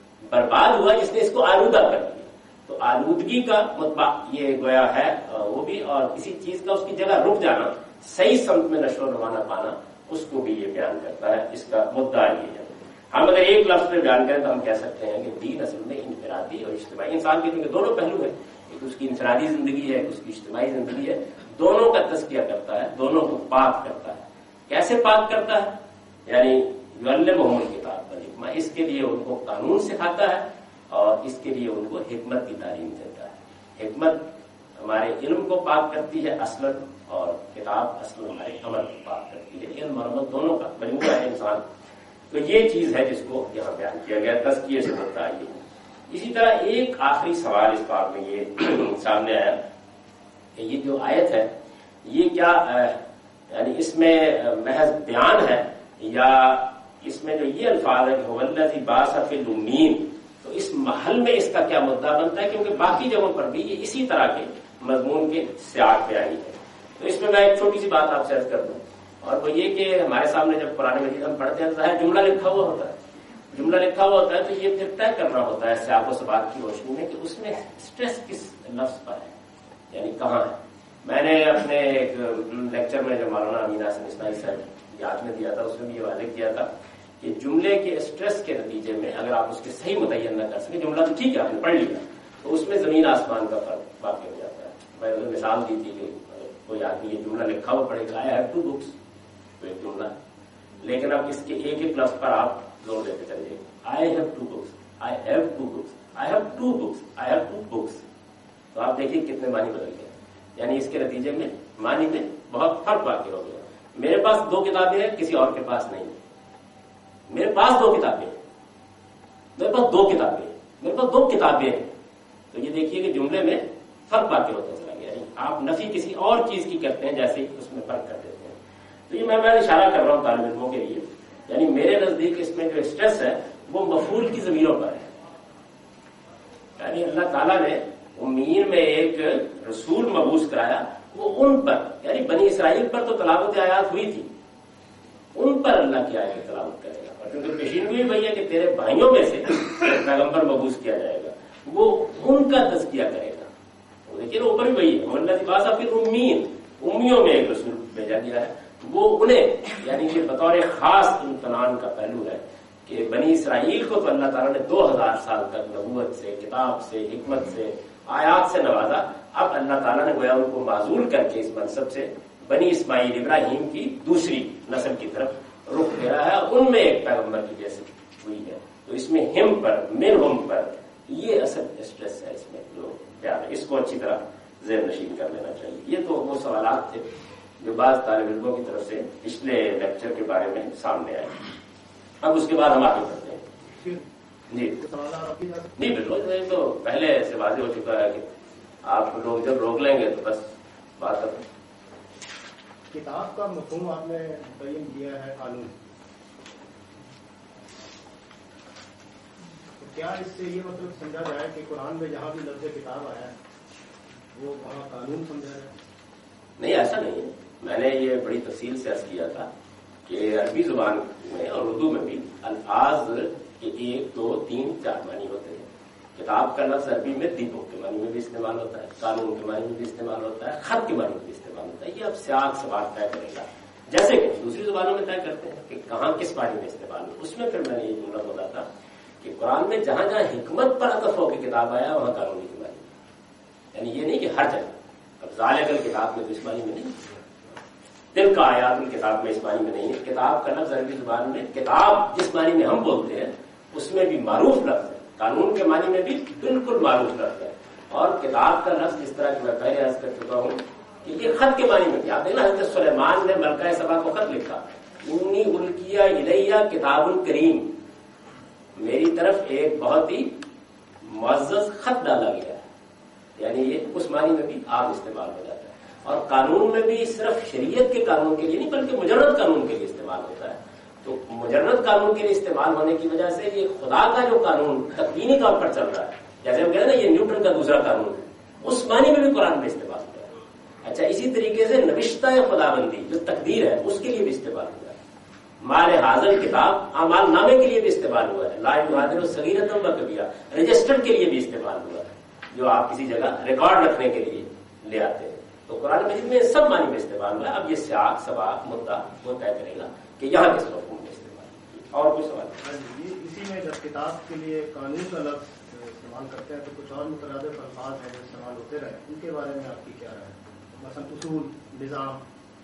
برباد ہوا جس نے اس کو آلودہ کر دیا۔ تو آلودگی کا مطبع یہ گویا ہے وہ بھی، اور کسی چیز کا اس کی جگہ رک جانا، صحیح سمت میں نشو و نما نہ پانا، اس کو بھی یہ بیان کرتا ہے۔ اس کا مدعا یہ ہے۔ ہم اگر ایک لفظ میں بیان کریں تو ہم کہہ سکتے ہیں کہ دین اصل میں انفرادی اور اجتماعی، انسان کے کیونکہ دونوں پہلو ہیں، ایک اس کی انفرادی زندگی ہے، ایک اس کی اجتماعی زندگی ہے، دونوں کا تزکیہ کرتا ہے، دونوں کو پاک کرتا ہے۔ کیسے پاک کرتا ہے؟ یعنی یعلمہم الکتاب والحکمہ، اس کے لیے ان کو قانون سکھاتا ہے اور اس کے لیے ان کو حکمت کی تعلیم دیتا ہے۔ حکمت ہمارے علم کو پاک کرتی ہے اصلاً، اور کتاب اصل ہمارے عمل کو پاک کرتی ہے۔ علم اور عمل دونوں کا مجموعہ ہے انسان، تو یہ چیز ہے جس کو یہاں بیان کیا گیا، تزکیے سے بنتا ہے یہ۔ اسی طرح ایک آخری سوال اس بات میں یہ سامنے آیا کہ یہ جو آیت ہے یہ کیا یعنی اس میں محض بیان ہے، یا اس میں جو یہ الفاظ ہے کہ هو الذی بعث فی الامین، تو اس محل میں اس کا کیا مدعا بنتا ہے؟ کیونکہ باقی جگہوں پر بھی یہ اسی طرح کے مضمون کے سیاق پہ آئی ہے۔ تو اس میں ایک چھوٹی سی بات آپ سے عرض کر دوں، اور وہ یہ کہ ہمارے سامنے جب قرآن مجید ہم پڑھتے ہیں تو ظاہر جملہ لکھا ہوا ہوتا ہے، جملہ لکھا ہوا ہوتا ہے تو یہ پھر طے کرنا ہوتا ہے سیاق و سباق کی روشنی میں کہ اس میں اسٹریس کس لفظ پر ہے، یعنی کہاں ہے۔ میں نے اپنے ایک لیکچر میں جو مولانا امین حسن اسماعیل صاحب یاد میں دیا تھا اس میں بھی یہ واضح کیا تھا کہ جملے کے اسٹریس کے نتیجے میں اگر آپ اس کے صحیح متعین نہ کر سکیں، جملہ تو ٹھیک ہے آپ نے پڑھ لیا، تو اس میں زمین آسمان کا فرق واقع ہو جاتا ہے۔ میں نے مثال دی تھی کہ کوئی آدمی یہ جملہ لکھا ہوا پڑے گا، آئی ہیو 2 books، تو ایک جملہ، لیکن اب اس کے ایک ایک لفظ پر آپ जोड़ देते चलिए, I have 2 books, I have 2 books, I have 2 books, I have 2 books। तो आप देखिए कितने मानी बदल गए, यानी इसके नतीजे में मानी में बहुत फर्क वाकई हो गया। मेरे पास 2 किताबें हैं, किसी और के पास नहीं है। मेरे पास 2 किताबें हैं, मेरे पास 2 किताबें हैं, मेरे पास 2 किताबें हैं। तो ये देखिए कि जुमले में फर्क वाकई होता चला गया। आप नफी किसी और चीज की करते हैं, जैसे उसमें फर्क कर देते हैं। तो ये मैं इशारा कर रहा हूं तालिब इल्मों के लिए, यानी मेरे नजदीक इसमें जो स्ट्रेस है वो मफूल की जमीनों पर है। यानी अल्लाह ताला ने उम्मीन में एक रसूल मबूस कराया, वो उन पर, यानी बनी इसराइल पर तो तलावत आयात हुई थी, उन पर अल्लाह की आयत तलावत करेगा। और क्योंकि पेशीनगोई वही है कि तेरे भाइयों में से पैगंबर मबूस किया जाएगा, वो उनका तज़किया करेगा। तो देखिए ऊपर भी वही है, वल्लज़ी बाअसा फिल उम्मीन, उम्मियों में एक रसूल भेजा गया है, वो उन्हें, यानी कि बतौर खास इम्तनान का पहलू है कि बनी इसराइल को तो अल्लाह ताला ने 2000 साल तक नबूवत से, किताब से, हिकमत से, आयात से नवाजा। अब अल्लाह ताला ने गोया उनको माजूल करके इस मनसब से बनी इस्माइल इब्राहिम की दूसरी नस्ल की तरफ रुख दे रहा है, उनमें एक पैगंबर की जैसे हुई है। तो इसमें हिम पर, मिन हम पर, ये असल स्ट्रेस है इसमें जो प्यार है, इसको अच्छी तरह ज़हन नशीन कर लेना चाहिए। ये तो वो सवालात थे जो बाज़ तालिब इल्मों की तरफ से पिछले लेक्चर के बारे में सामने आए। अब उसके बाद हम आगे बढ़ते हैं। जी नहीं, बिल्कुल, तो पहले से वाज़ेह हो चुका है कि आप लोग जब रोक लेंगे तो बस बात अब किताब का मफ़हूम आपने बयान किया है कानून, तो क्या इससे ये मतलब समझा जाए कि कुरान में जहाँ भी लफ्ज़ किताब आया है वो वहाँ कानून समझा जाए? नहीं, ऐसा नहीं है। मैंने ये बड़ी तफसील से अर्ज किया था कि अरबी जुबान में और उर्दू में भी अल्फाज के 1, 2, 3, 4 मानी होते हैं। किताब का लफ्ज अरबी में दीपों के मानी में भी इस्तेमाल होता है, कानून के मानी में भी इस्तेमाल होता है, खत के मानी में भी इस्तेमाल होता है। ये अब सियाक सवाल तय करेगा, जैसे कि दूसरी जुबानों में तय करते हैं कि कहाँ किस मानी में इस्तेमाल हो। उसमें फिर मैंने ये जुमला बोला था कि कुरान में जहां जहां हिकमत पर अतफ होकर किताब आया वहां कानूनी की मानी, यानी ये नहीं कि हर जगह। अब ज़ालिकल किताब में तो इस मानी में नहीं, दिल का आयातुल किताब में इस मानी में नहीं है। किताब का लफ्ज अरबी जुबान में किताब जिस मानी में हम बोलते हैं उसमें भी मारूफ लफ्ज है, कानून के मानी में भी बिल्कुल मारूफ लफ्ज है। और किताब का लफ्ज जिस तरह की मैं पहले अर्ज कर चुका हूं कि ये खत के मानी में, आप देखना हज़रत सुलेमान ने मलका सबा को खत लिखा, इन्नी उल्किया इलैया किताबुल करीम, मेरी तरफ एक बहुत ही मुअज़्ज़ज़ खत डाला गया है, यानी ये उस मानी में भी आम इस्तेमाल हो जाता है। और कानून में भी सिर्फ शरीयत के कानून के लिए नहीं बल्कि मुजर्रद कानून के लिए इस्तेमाल होता है। तो मुजर्रद कानून के लिए इस्तेमाल होने की वजह से ये खुदा का जो कानून तकवीनी तौर पर चल रहा है, जैसे हम कह रहे हैं ना ये न्यूटन का दूसरा कानून है, उस मानी में भी कुरान में इस्तेमाल होता है। अच्छा, इसी तरीके से नविश्ता खुदाबंदी जो तकदीर है उसके लिए भी इस्तेमाल हुआ है। माले हाज़िर किताब अमाल नामे के लिए भी इस्तेमाल हुआ है, ला युगादिरु सगीरतन व कबीरा रजिस्टर के लिए भी इस्तेमाल हुआ है, जो आप किसी जगह रिकॉर्ड रखने के लिए ले आते हैं। तो कुरान मजीद में सब मानी में इस्तेमाल हुआ है। अब ये सियाक सबाक मुद्दा वो तय करेगा कि यहाँ किस मफ़हूम में इस्तेमाल। और कुछ सवाल? इसी में जब किताब के लिए कानून का लफ्ज इस्तेमाल करते हैं तो कुछ और मुतरादिफ अल्फाज हैं जो इस्तेमाल होते रहे, उनके बारे में आपकी क्या राय है? मसलन उसूल, निज़ाम।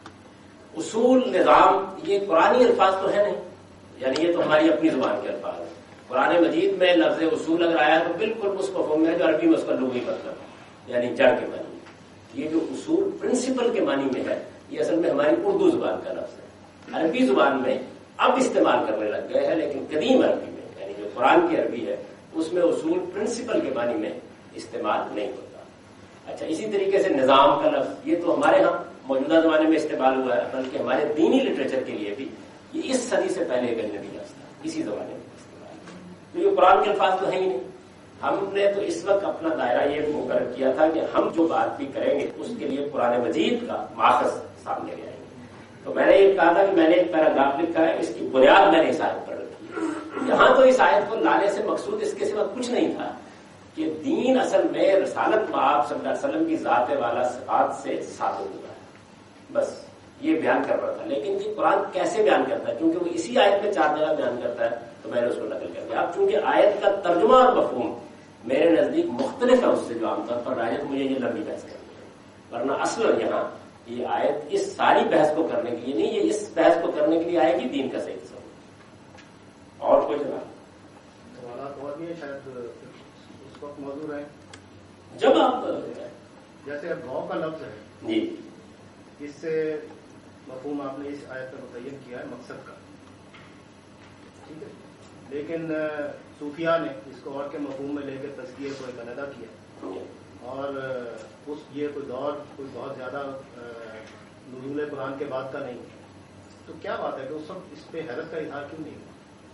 उसूल, निज़ाम ये कुरानी अल्फाज तो है नहीं, यानी ये तो हमारी अपनी जुबान के अल्फाज है। कुरान मजीद में लफ्ज़ उसूल अगर आया तो बिल्कुल उस मफ़हूम में जो अरबी में उसका लुग़वी मतलब है, यानी जड़ के मानी। ये जो उसूल प्रिंसिपल के मानी में है, ये असल में हमारी उर्दू जुबान का लफ्ज है। अरबी जुबान में अब इस्तेमाल करने लग गए हैं, लेकिन कदीम अरबी में, यानी जो कुरान की अरबी है उसमें उसूल प्रिंसिपल के मानी में इस्तेमाल नहीं होता। अच्छा, इसी तरीके से निज़ाम का लफ्ज ये तो हमारे यहाँ मौजूदा जमाने में इस्तेमाल हुआ है, बल्कि हमारे दीनी लिटरेचर के लिए भी ये इस सदी से पहले एक अजनबी लफ्ज था, इसी जमाने में इस्तेमाल। तो ये कुरान के अल्फाज तो है ही नहीं। हमने तो इस वक्त अपना दायरा ये मुकर्रर किया था कि हम जो बात भी करेंगे उसके लिए कुरान मजीद का माखज़ सामने ले आएंगे। तो मैंने ये कहा था कि मैंने एक पैराग्राफ लिखा है, इसकी बुनियाद मैंने इस आयत पर रखी है। यहाँ तो इस आयत को लाने से मकसूद इसके सिवा कुछ नहीं था कि दीन असल में रसालत आप सल्लल्लाहु अलैहि वसल्लम की ज़ात वाला सिफ़ात से साबित हुआ है, बस ये बयान कर रहा था। लेकिन ये कुरान कैसे बयान करता है, क्योंकि वो इसी आयत में 4 जगह बयान करता है, तो मैंने उसको नकल कर दिया। अब चूंकि आयत का तर्जुमा और मफ़हूम मेरे नजदीक मुख्तलिफ है उससे जो आमतौर पर राय है, मुझे ये लंबी बहस करनी है। वरना असल यहाँ ये आयत इस सारी बहस को करने के लिए नहीं, ये इस बहस को करने के लिए आएगी दीन का सही तस्वुर। और ہو جناب. سوالات اور بھی شاید اس وقت موجود ہیں جب آپ جیسے اب غو کا لفظ ہے جی اس سے مفہوم آپ نے اس آیت میں متعین کیا ہے مقصد کا، ٹھیک ہے، لیکن صوفیاء نے اس کو اور کے مفہوم میں لے کے تزکیے کو ایک علیحدہ کیا اور یہ کوئی دور کوئی بہت زیادہ نزول قرآن کے بعد کا نہیں. تو کیا بات ہے کہ اس وقت اس پہ حیرت کا اظہار کیوں نہیں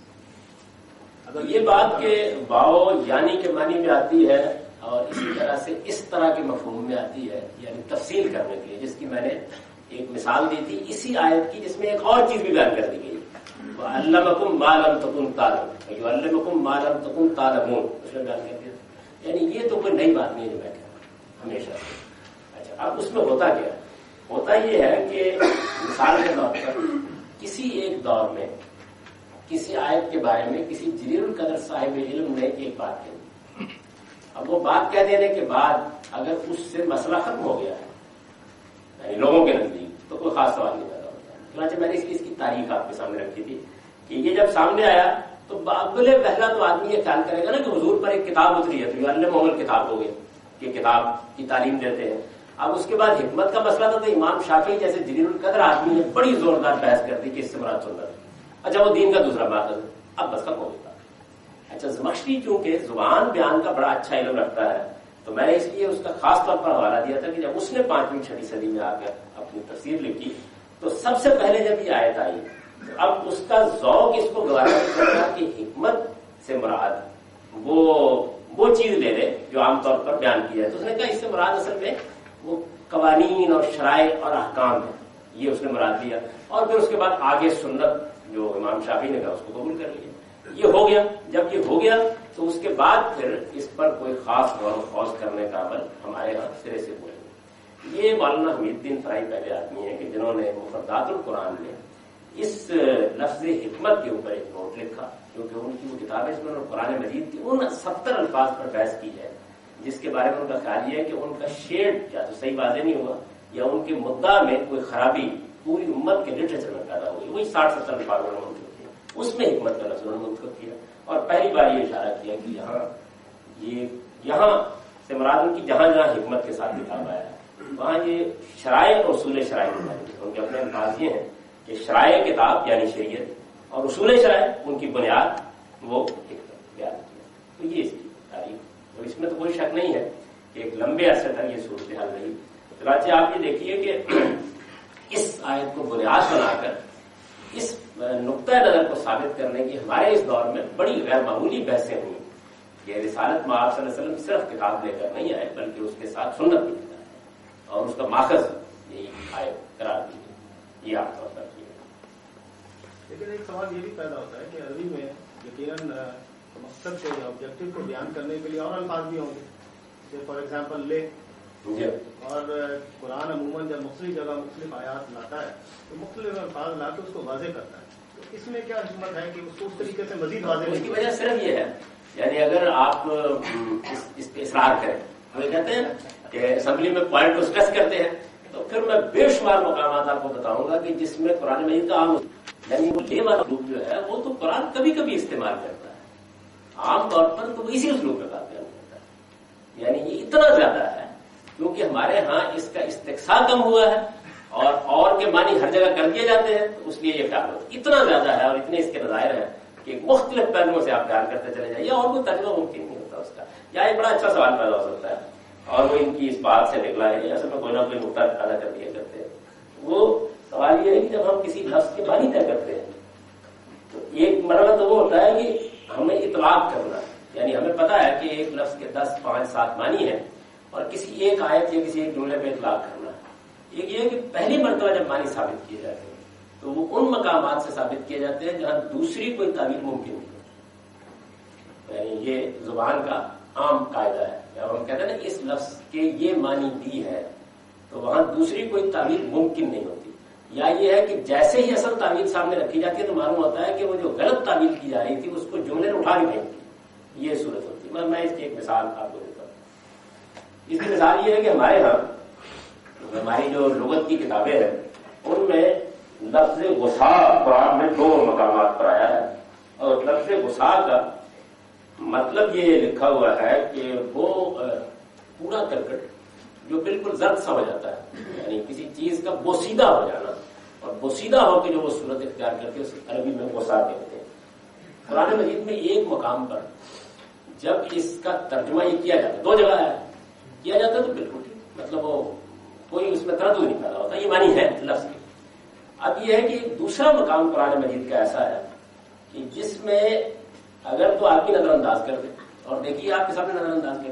ہوا؟ اگر یہ بات کہ واو یعنی کے معنی میں آتی ہے اور اسی طرح سے اس طرح کے مفہوم میں آتی ہے، یعنی تفصیل کرنے کے لیے، جس کی میں نے ایک مثال دی تھی اسی آیت کی، جس میں ایک اور چیز بھی بیان کر دی گئی، وَعَلَّمَكُمْ مَا لَمْ تَكُنْ تَعْلَمُونَ، وَعَلَّمَكُمْ مَا لَمْ تَكُنْ تَعْلَمُونَ، اس میں بیان کر دیا. یعنی یہ تو کوئی نئی بات نہیں ہے جو میں کہہ رہا ہوں ہمیشہ سے. اچھا، اب اس میں ہوتا کیا؟ ہوتا یہ ہے کہ مثال کے طور پر کسی ایک دور میں کسی آیت کے بارے میں کسی جلیل القدر صاحب علم نے ایک بات کہی. اب وہ بات کہہ دینے کے بعد اگر اس سے مسئلہ ختم ہو گیا ہے یعنی لوگوں کے نزدیک، تو کوئی خاص سوال نہیں پیدا ہوتا. چنانچہ میں نے اس کی تاریخ آپ کے سامنے رکھی تھی کہ یہ جب سامنے آیا تو بابل پہلا تو آدمی یہ خیال کرے گا نا کہ حضور پر ایک کتاب اتری ہے، تو یہ اللہ محمد کتاب ہو گئی کہ کتاب کی تعلیم دیتے ہیں. اب اس کے بعد حکمت کا مسئلہ تھا تو امام شافعی جیسے جلیل القدر آدمی نے بڑی زوردار بحث کر دی کہ اس سے مراد سنت. اچھا، وہ دین کا دوسرا ماخذ ہے، اب بس ختم ہو گیا. اچھا، زمخشری چونکہ زبان بیان کا بڑا اچھا علم رکھتا ہے تو میں نے اس لیے اس کا خاص طور پر حوالہ دیا تھا کہ جب اس نے 5ویں 6ویں صدی میں آ کر اپنی تفسیر لکھی تو سب سے پہلے جب یہ آیت آئی تو اب اس کا ذوق اس کو گوارا نہیں کرتا کہ حکمت سے مراد وہ چیز لے لے جو عام طور پر بیان کی جائے. تو اس نے کہا اس سے مراد اصل میں وہ قوانین اور شرائع اور احکام ہے، یہ اس نے مراد لیا. اور پھر اس کے بعد آگے سنت جو امام شافعی نے کہا اس کو قبول کر لیا. یہ ہو گیا. جب یہ ہو گیا تو اس کے بعد پھر اس پر کوئی خاص غور و خوض کرنے کا عمل ہمارے یہاں سرے سے ہوا. یہ مولانا حمید الدین فرائی پہلے آدمی ہیں کہ جنہوں نے مفردات القرآن میں اس لفظ حکمت کے اوپر ایک نوٹ لکھا، کیونکہ ان کی وہ کتاب ہے جس میں قرآن مجید کی ان 70 الفاظ پر بحث کی ہے جس کے بارے میں ان کا خیال یہ ہے کہ ان کا شیڈ یا تو صحیح واضح نہیں ہوا یا ان کے مدعا میں کوئی خرابی پوری امت کے لٹریچر میں پیدا ہوئی. وہی 60-70 الفاظ انہوں نے منتخب کیا، اس میں حکمت کا لفظ انہوں نے منتخب کیا اور پہلی بار یہ اشارہ کیا کہ یہاں سے مراد ان کی جہاں جہاں حکمت کے ساتھ کتاب آیا ہے وہاں یہ شرائع اور اصول شرائع ان کے اپنے الفاظ یہ ہیں کہ شرائع کتاب یعنی شریعت اور اصول شرائع ان کی بنیاد وہ حکمت بیان کیا. تو یہ اس کی تاریخ، اور اس میں تو کوئی شک نہیں ہے کہ ایک لمبے عرصے تک یہ صورتحال رہی. چنانچہ آپ یہ دیکھیے کہ اس آیت کو بنیاد بنا کر اس نقطۂ نظر کو ثابت کرنے کی ہمارے اس دور میں بڑی غیر معمولی بحثیں ہوئی کہ رسالت میں آپ صلی اللہ علیہ وسلم صرف کتاب لے کر نہیں آئے بلکہ اس کے ساتھ سنت بھی لے کر اور اس کا ماخذ یہی آیت قرار دی. یہ آپ طور پر کیا. لیکن ایک سوال یہ بھی پیدا ہوتا ہے کہ عربی میں یقیناً مقصد کو یا آبجیکٹو کو بیان کرنے کے لیے اور الفاظ بھی ہوں گے، جیسے فار ایگزامپل لے، اور قرآن عموماً جب مختلف جگہ مختلف آیات لاتا ہے تو مختلف الفاظ لا کے اس کو واضح کرتا ہے. تو اس میں کیا حکمت ہے کہ اس کو اس طریقے سے مزید واضح؟ اس کی وجہ صرف یہ ہے، یعنی اگر آپ اس پہ اصرار کریں، ہمیں کہتے ہیں کہ اسمبلی میں پوائنٹ کو اسٹریس کرتے ہیں تو پھر میں بے شمار مقامات آپ کو بتاؤں گا کہ جس میں قرآن مجید کا عام یعنی وہ یہ والا اسلوب جو ہے وہ تو قرآن کبھی کبھی استعمال کرتا ہے، عام طور پر تو وہ اسی اسلوب میں بات بیان کرتا ہے. یعنی یہ اتنا زیادہ ہے کیونکہ ہمارے ہاں اس کا استقصاء کم ہوا ہے اور کے معنی ہر جگہ کر دیے جاتے ہیں، تو اس لیے یہ خیال ہوتا ہے اتنا زیادہ ہے اور اتنے اس کے نظائر ہیں کہ مختلف پہلوؤں سے آپ بیان کرتے چلے جائیں، یا اور کوئی ترجمہ ممکن نہیں ہوتا اس کا. یا ایک بڑا اچھا سوال پیدا ہو سکتا ہے اور وہ ان کی اس بات سے نکلا ہے، ایسے میں کوئی نہ کوئی نقطہ پیدا کر دیا کرتے ہیں. وہ سوال یہ ہے کہ جب ہم کسی لفظ کے معنی طے کرتے ہیں تو ایک مرحلہ تو وہ ہوتا ہے کہ ہمیں اطلاق کرنا ہے، یعنی ہمیں پتا ہے کہ ایک لفظ کے 10 5 7 معنی ہیں اور کسی ایک آیت یا کسی ایک جملے پہ اطلاق کرنا ہے. ایک یہ کہ پہلی مرتبہ جب معنی ثابت کیے جاتے ہیں تو وہ ان مقامات سے ثابت کیے جاتے ہیں جہاں دوسری کوئی تعبیر ممکن نہیں. یعنی یہ زبان کا عام قاعدہ ہے، جب ہم کہتے ہیں نا اس لفظ کے یہ معنی بھی ہے تو وہاں دوسری کوئی تعبیر ممکن نہیں ہوتی. یا یہ ہے کہ جیسے ہی اصل تعبیر سامنے رکھی جاتی ہے تو معلوم ہوتا ہے کہ وہ جو غلط تعبیر کی جا رہی تھی اس کو جملے نے اٹھا کے پھینک دی. یہ صورت ہوتی ہے. میں اس کی ایک مثال آپ کو دیتا ہوں. اس کی مثال یہ ہے کہ ہمارے ہاں ہماری جو لغت کی کتابیں ہیں ان میں لفظ غصہ قرآن میں 2 مقامات پر آیا ہے. اور لفظ غصا کا مطلب یہ لکھا ہوا ہے کہ وہ کوڑا کرکٹ جو بالکل زرد سا ہو جاتا ہے، یعنی کسی چیز کا بوسیدہ ہو جانا، اور بوسیدہ ہو کے جو وہ صورت اختیار کرتے اس عربی میں غصا کہتے ہیں۔ قرآن مجید میں ایک مقام پر جب اس کا ترجمہ یہ کیا جاتا ہے، دو جگہ ہے کیا جاتا ہے تو بالکل ٹھیک، مطلب وہ کوئی اس میں تردد نہیں پیدا ہوتا، یہ معنی ہے لفظ کی۔ اب یہ ہے کہ دوسرا مقام قرآن مجید کا ایسا ہے کہ جس میں اگر تو آپ کی نظر انداز کر دے، اور دیکھیے آپ کے سامنے نظر انداز کر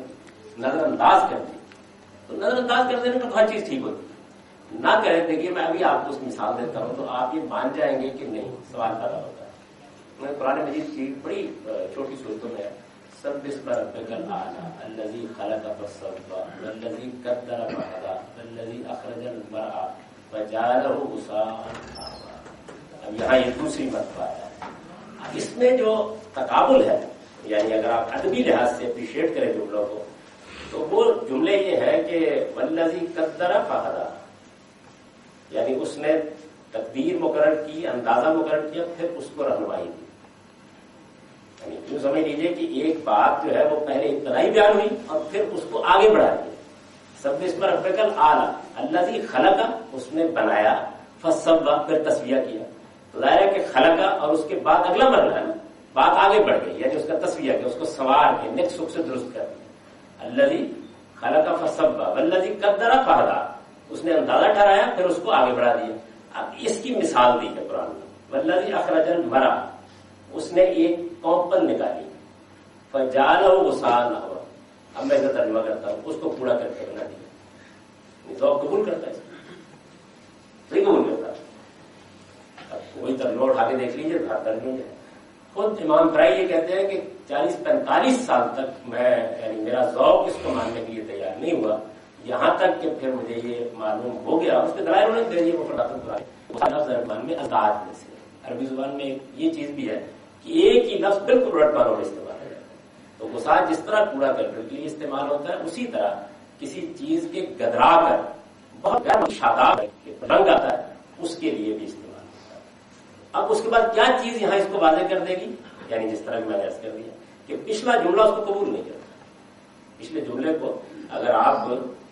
دی تو نظر انداز کر دینے پر ہر چیز ٹھیک ہوتی، نہ کرے دیکھیے میں ابھی آپ کو اس مثال دیتا ہوں تو آپ یہ مان جائیں گے کہ نہیں، سوال پیدا ہوتا ہے۔ میں قرآن مجید کی بڑی چھوٹی صورتوں میں سب اسم ربک الاعلی الذی خلق فسوى والذی قدر فہدی والذی اخرج المرعى فجعلہ غثاء احوا۔ اب یہاں یہ دوسری مرتبہ ہے۔ اس میں جو تقابل ہے، یعنی اگر آپ ادبی لحاظ سے اپریشیٹ کریں جملوں کو تو وہ جملے یہ ہے کہ والذی قدر فہدی، یعنی اس نے تقدیر مقرر کی، اندازہ مقرر کیا، پھر اس کو رہنمائی دی۔ یعنی یوں سمجھ لیجیے کہ ایک بات جو ہے وہ پہلے ابتدائی بیان ہوئی اور پھر اس کو آگے بڑھا دیا۔ سب اسم ربک الاعلی الذی خلق، اس نے بنایا، فسوى پھر تسویہ کیا، تو ظاہر ہے کہ خلقہ اور اس کے بعد اگلا مرحلہ ہے نا، بات آگے بڑھ گئی، یعنی اس کا تسویہ کیا، اس کو سوار کے نک سک سے درست کر دیا۔ الذی خلق فسوى والذی قدر فہدی، اس نے اندازہ ٹھہرایا پھر اس کو آگے بڑھا دیا۔ اب اس کی مثال دی ہے قرآن میں، والذی اخرج المرعى، اس نے ایک کونپل نکالی، فجعلہ غثاء احوا، اب میں اسے ترجمہ کرتا ہوں، اس کو کوڑا کر کے بنا دیا۔ تو آپ قبول کرتا ہے نہیں قبول کرتا؟ اب کوئی ترجمہ اٹھا کے دیکھ لیجیے، ترجمے ہے خود امام برائی یہ کہتے ہیں کہ 40-45 سال تک میں، یعنی میرا ذوق اس کو ماننے کے لیے تیار نہیں ہوا، یہاں تک کہ پھر مجھے یہ معلوم ہو گیا، اس کے دلائل انہوں نے دے دیے، وہ فراتن لفظ زبان میں ازداد میں سے، عربی زبان میں یہ چیز بھی ہے کہ ایک ہی لفظ بالکل الٹ معنوں میں استعمال ہو جاتا ہے۔ تو غصا جس طرح کوڑا کرکٹ کے لیے استعمال ہوتا ہے، اسی طرح کسی چیز کے گدرا کر بہت گرم شاداب رنگ آتا ہے، اس کے لیے بھی استعمال ہوتا ہے۔ اب اس کے بعد کیا چیز یہاں اس کو واضح کر دے گی، یعنی جس طرح میں نے عرض کر دیا کہ پچھلا جملہ اس کو قبول نہیں کرتا۔ پچھلے جملے کو اگر آپ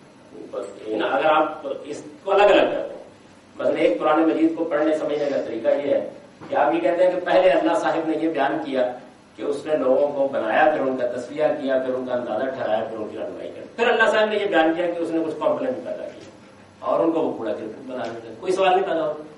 اس کو الگ الگ کرتے ہیں، مثلا ایک قرآن مجید کو پڑھنے سمجھنے کا طریقہ یہ ہے کہ آپ یہ کہتے ہیں کہ پہلے اللہ صاحب نے یہ بیان کیا کہ اس نے لوگوں کو بنایا، پھر ان کا تسویہ کیا، پھر ان کا اندازہ ٹھہرایا، پھر ان کی رہنمائی کر، پھر اللہ صاحب نے یہ بیان کیا کہ اس نے کچھ کمپلینٹ پیدا کیا اور ان کو وہ کوڑا کرکٹ بنا دیتے، کوئی سوال نہیں پیدا ہوتا۔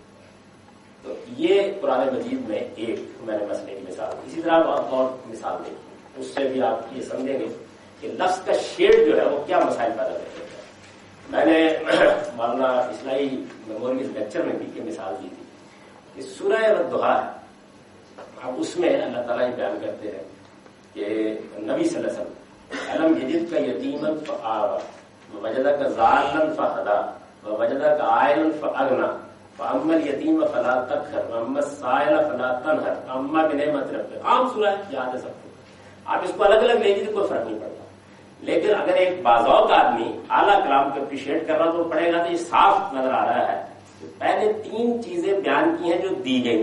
تو یہ قرآن مجید میں ایک میں نے مسئلے کی مثال، اسی طرح اور مثال دی، اس سے بھی آپ یہ سمجھیں گے کہ لفظ کا شیڈ جو ہے وہ کیا مسائل پیدا کرتے ہیں۔ میں نے مولانا اصلاحی میموریز لیکچر میں بھی یہ مثال دی تھی کہ سورہ والضحیٰ ہے، اب اس میں اللہ تعالیٰ یہ بیان کرتے ہیں کہ نبی صلی اللہ علیہ وسلم علم یجدک یتیما فآویٰ ووجدک ضالا فہدیٰ ووجدک عائلا فأغنیٰ فأما الیتیم فلا تقہر وأما السائل فلا تنہر وأما بنعمت ربک، عام سورہ ہے، یاد ہے سب کو، آپ اس کو الگ الگ لے لیجیے کوئی فرق نہیں پڑتا۔ لیکن اگر ایک باذوق آدمی اعلیٰ کلام کو اپریشیٹ کر رہا تو پڑھے گا تو یہ صاف نظر آ رہا ہے کہ پہلے 3 چیزیں بیان کی ہیں جو دی گئی،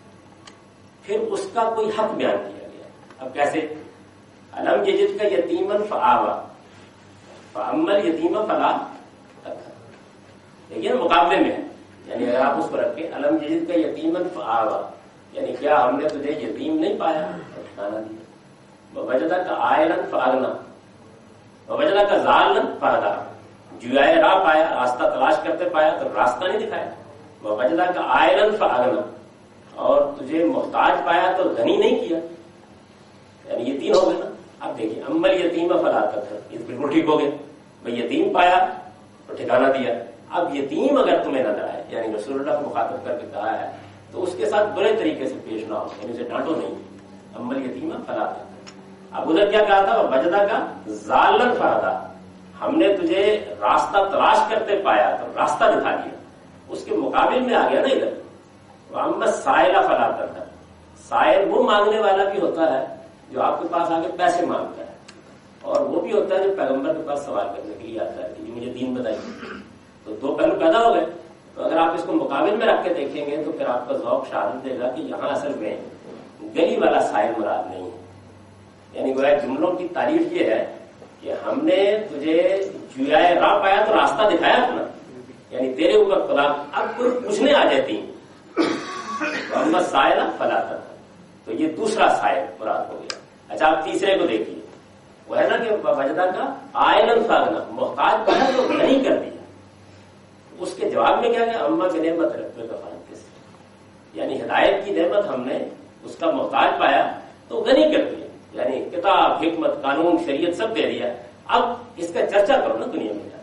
پھر اس کا کوئی حق بیان کیا گیا۔ اب کیسے؟ علم یجدک یتیما فآویٰ فأما الیتیم فلا تقہر، دیکھیے مقابلے میں ہے، یعنی اگر آپ اس کو رکھیں علم یجدک یتیما فآویٰ، یعنی کیا ہم نے تجھے یتیم نہیں پایا اور ٹھکانہ دیا، ووجدک عائلا فأغنیٰ ووجدک ضالا فہدیٰ، جوائے راہ پایا، راستہ تلاش کرتے پایا تو راستہ نہیں دکھایا، ووجدک عائلا فأغنیٰ، اور تجھے محتاج پایا تو غنی نہیں کیا، یعنی یہ 3 ہو گئے نا۔ اب دیکھیے اما الیتیم فلا تقہر، یہ بالکل ٹھیک ہو گیا، بھائی یتیم پایا تو ٹھکانہ دیا۔ اب یتیم اگر تمہیں نظر آئے، یعنی رسول اللہ کو مخاطب کر کے کہا ہے تو اس کے ساتھ برے طریقے سے پیش نہ ہو، یعنی اسے ڈانٹو نہیں، اما الیتیم فلا تقہر۔ اب ادھر کیا کہا تھا، ووجدک ضالا فہدیٰ، ہم نے تجھے راستہ تلاش کرتے پایا تو راستہ دکھا دیا، اس کے مقابل میں آ گیا نا ادھر وَأَمَّا السَّائِلَ فَلَا تَنْهَرْ، سائل وہ مانگنے والا بھی ہوتا ہے جو آپ کے پاس آ کے پیسے مانگتا ہے، اور وہ بھی ہوتا ہے جو پیغمبر کے پاس سوال کرنے کے لیے آتا ہے کہ جی مجھے دین بتائیے، تو 2 پہلو پیدا ہو گئے۔ تو اگر آپ اس کو مقابل میں رکھ کے دیکھیں گے تو پھر آپ کا ذوق شہادت دے گا کہ یہاں اصل میں گلی والا سائل مراد نہیں ہے. یعنی گویا جملوں کی تعریف یہ ہے کہ ہم نے تجھے جویائے راہ پایا تو راستہ دکھایا تھا نا, یعنی تیرے اوپر خدا اب پوچھنے آ جاتی محمد سائل فلاتا تھا, تو یہ دوسرا سائل مراد ہو گیا. اچھا آپ تیسرے کو دیکھیے, وہ ہے نا کہ وجدہ کا آئلن فاغنا, محتاج بنا تو نہیں کر دیا. اس کے جواب میں کیا کہ اما کی نعمت رکھنے کا فرق کس, یعنی ہدایت کی نعمت ہم نے اس کا محتاج پایا تو غنی کر دیا, یعنی کتاب, حکمت, قانون, شریعت سب دے دیا. اب اس کا چرچا کرو نا دنیا میں,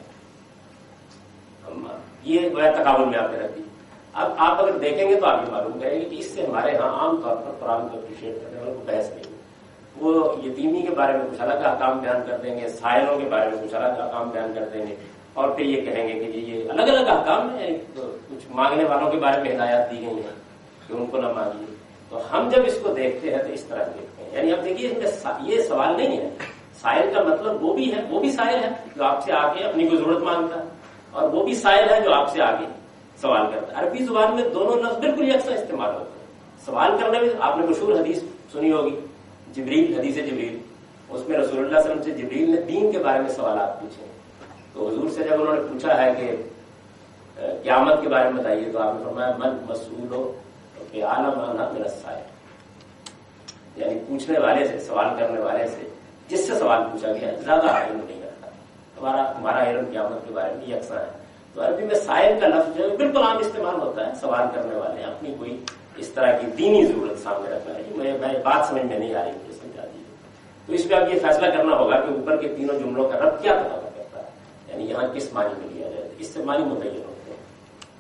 یہ گویا تقابل میں آپ نے رکھ دی. اب آپ اگر دیکھیں گے تو آپ یہ معلوم کریں گے کہ اس سے ہمارے ہاں عام طور پر قرآن کو اپریشیٹ کرنے والوں کو بحث نہیں. وہ یتیمی کے بارے میں کچھ الگ احکام بیان کر دیں گے, سائلوں کے بارے میں کچھ الگ احکام بیان کر دیں گے, اور پھر یہ کہیں گے کہ یہ الگ الگ احکام ہیں. کچھ مانگنے والوں کے بارے میں ہدایات دی گئی ہیں کہ ان کو نہ مانگیے. تو ہم جب اس کو دیکھتے ہیں تو اس طرح دیکھتے ہیں. یعنی اب دیکھیے اس میں یہ سوال نہیں ہے, سائل کا مطلب وہ بھی ہے, وہ بھی سائل ہے جو آپ سے آ کے اپنی کوئی ضرورت مانگتا ہے, اور وہ بھی سائل ہے جو آپ سے آگے سوال کرتا ہے. عربی زبان میں دونوں لفظ بالکل یکساں استعمال ہوتے ہیں. سوال کرنے میں آپ نے مشہور حدیث سنی ہوگی, جبریل, حدیث جبریل, اس میں رسول اللہ صلی اللہ علیہ وسلم سے جبریل نے دین کے بارے میں سوالات پوچھے. تو حضور سے جب انہوں نے پوچھا ہے کہ قیامت کے بارے میں بتائیے, تو آپ نے فرمایا من مسئول ہو کہ عالم آنا من السائل, یعنی پوچھنے والے سے, سوال کرنے والے سے, جس سے سوال پوچھا گیا زیادہ علم نہیں رکھتا. ہمارا علم قیامت کے بارے میں یکساں ہے. تو عربی میں سائل کا لفظ جو ہے بالکل عام استعمال ہوتا ہے. سوال کرنے والے اپنی کوئی اس طرح کی دینی ضرورت سامنے رکھنا ہے. میں بات سمجھ میں نہیں آ رہی مجھے سمجھا دیجیے. تو اس پہ اب یہ فیصلہ کرنا ہوگا کہ اوپر کے تینوں جملوں کا رب کیا پتا کرتا ہے, یعنی یہاں کس معنی میں لیا جائے. اس سے معنی متعین ہوتے ہیں.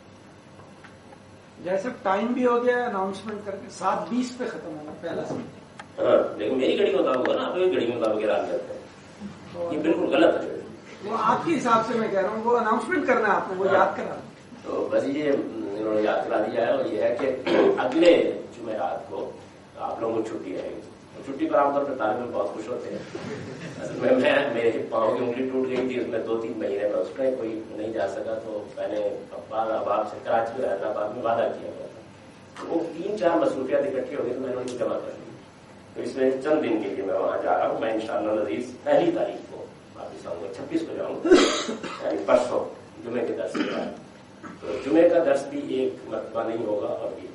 جیسے ٹائم بھی ہو گیا, اناؤنسمنٹ کر کے 7:20 پہ ختم ہونا پہلا سن. ہاں لیکن میری گھڑی مطابق ہوگا نا, آپ کی گھڑی مطابق اعلان کرتے ہیں, یہ بالکل غلط ہے. وہ آپ کے حساب سے میں کہہ رہا ہوں, وہ اناؤنسمنٹ کرنا ہے آپ کو, وہ یاد کرا. تو بس یہ انہوں نے یاد کرا دیا ہے, اور یہ ہے کہ اگلے جمعرات کو آپ لوگوں کو چھٹی رہے گی. چھٹی پر عام طور پر طالب علم بہت خوش ہوتے ہیں. اصل میں میرے پاؤں کی انگلی ٹوٹ گئی تھی, اس میں 2-3 مہینے میں اس میں کوئی نہیں جا سکا. تو میں نے اباب سے کراچی میں حیدرآباد میں وعدہ کیا گیا تھا. وہ 3-4 مصروفیات اکٹھی ہو گئی تو میں نے ان کو جمع کر دی. تو اس میں چند دن کے لیے میں وہاں جا رہا ہوں. میں انشاءاللہ العزیز 1 تاریخ کو واپس آؤں گا, 26 کو جاؤں گا, یعنی پرسوں جمعے کے درس کے بعد. تو جمعے کا درس بھی ایک مرتبہ نہیں ہوگا, اور یہ بھی.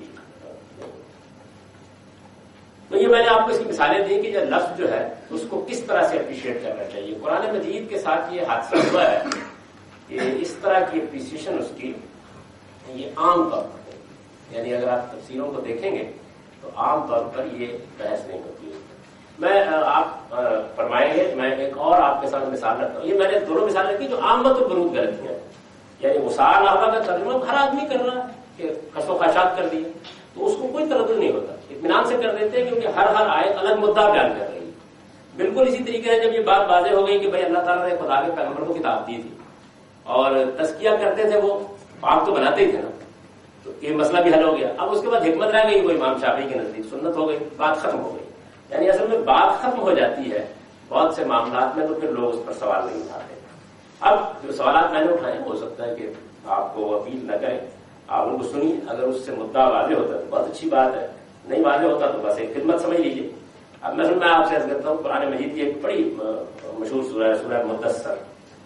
تو یہ میں نے آپ کو اس کی مثالیں دی کہ یہ لفظ جو ہے اس کو کس طرح سے اپریشیٹ کرنا چاہیے. قرآن مجید کے ساتھ یہ حادثہ ہوا ہے کہ اس طرح کی اپریسیشن اس کی یہ عام طور پر, یعنی اگر آپ تفسیروں کو دیکھیں گے تو عام طور پر یہ بحث نہیں ہوتی ہے. میں آپ فرمائیں گے, میں ایک اور آپ کے ساتھ مثال رکھتا ہوں. یہ میں نے دونوں مثال رکھی جو عامت و برود غلطیاں ہیں. یعنی وسائل احبا کا ترجمہ ہر آدمی کر رہا ہے کہ کس و خاشات کر دیے, تو اس کو کوئی تردد نہیں ہوتا, اطمینان سے کر دیتے ہیں, کیونکہ ہر آیت الگ مدعا بیان کر رہی ہے. بالکل اسی طریقے سے جب یہ بات واضح ہو گئی کہ بھائی اللہ تعالیٰ نے خدا کے پیغمبر کو کتاب دی تھی اور تزکیہ کرتے تھے, وہ پاک تو بناتے ہی تھے نا, تو یہ مسئلہ بھی حل ہو گیا. اب اس کے بعد حکمت رہ گئی, وہ امام شافعی کے نزدیک سنت ہو گئی, بات ختم ہو گئی. یعنی اصل میں بات ختم ہو جاتی ہے بہت سے معاملات میں, تو پھر لوگ اس پر سوال نہیں اٹھاتے. اب جو سوالات میں نے اٹھائے ہو سکتا ہے کہ آپ کو اپیل نہ کریں, آپ ان کو سنیے. اگر اس سے مدعا واضح ہوتا ہے تو بہت اچھی بات ہے, نہیں واضح ہوتا تو بس ایک خدمت سمجھ لیجیے. اب میں آپ سے عرض کرتا ہوں, قرآن مجید کی ایک بڑی مشہور سورہ ہے, سورہ مدثر.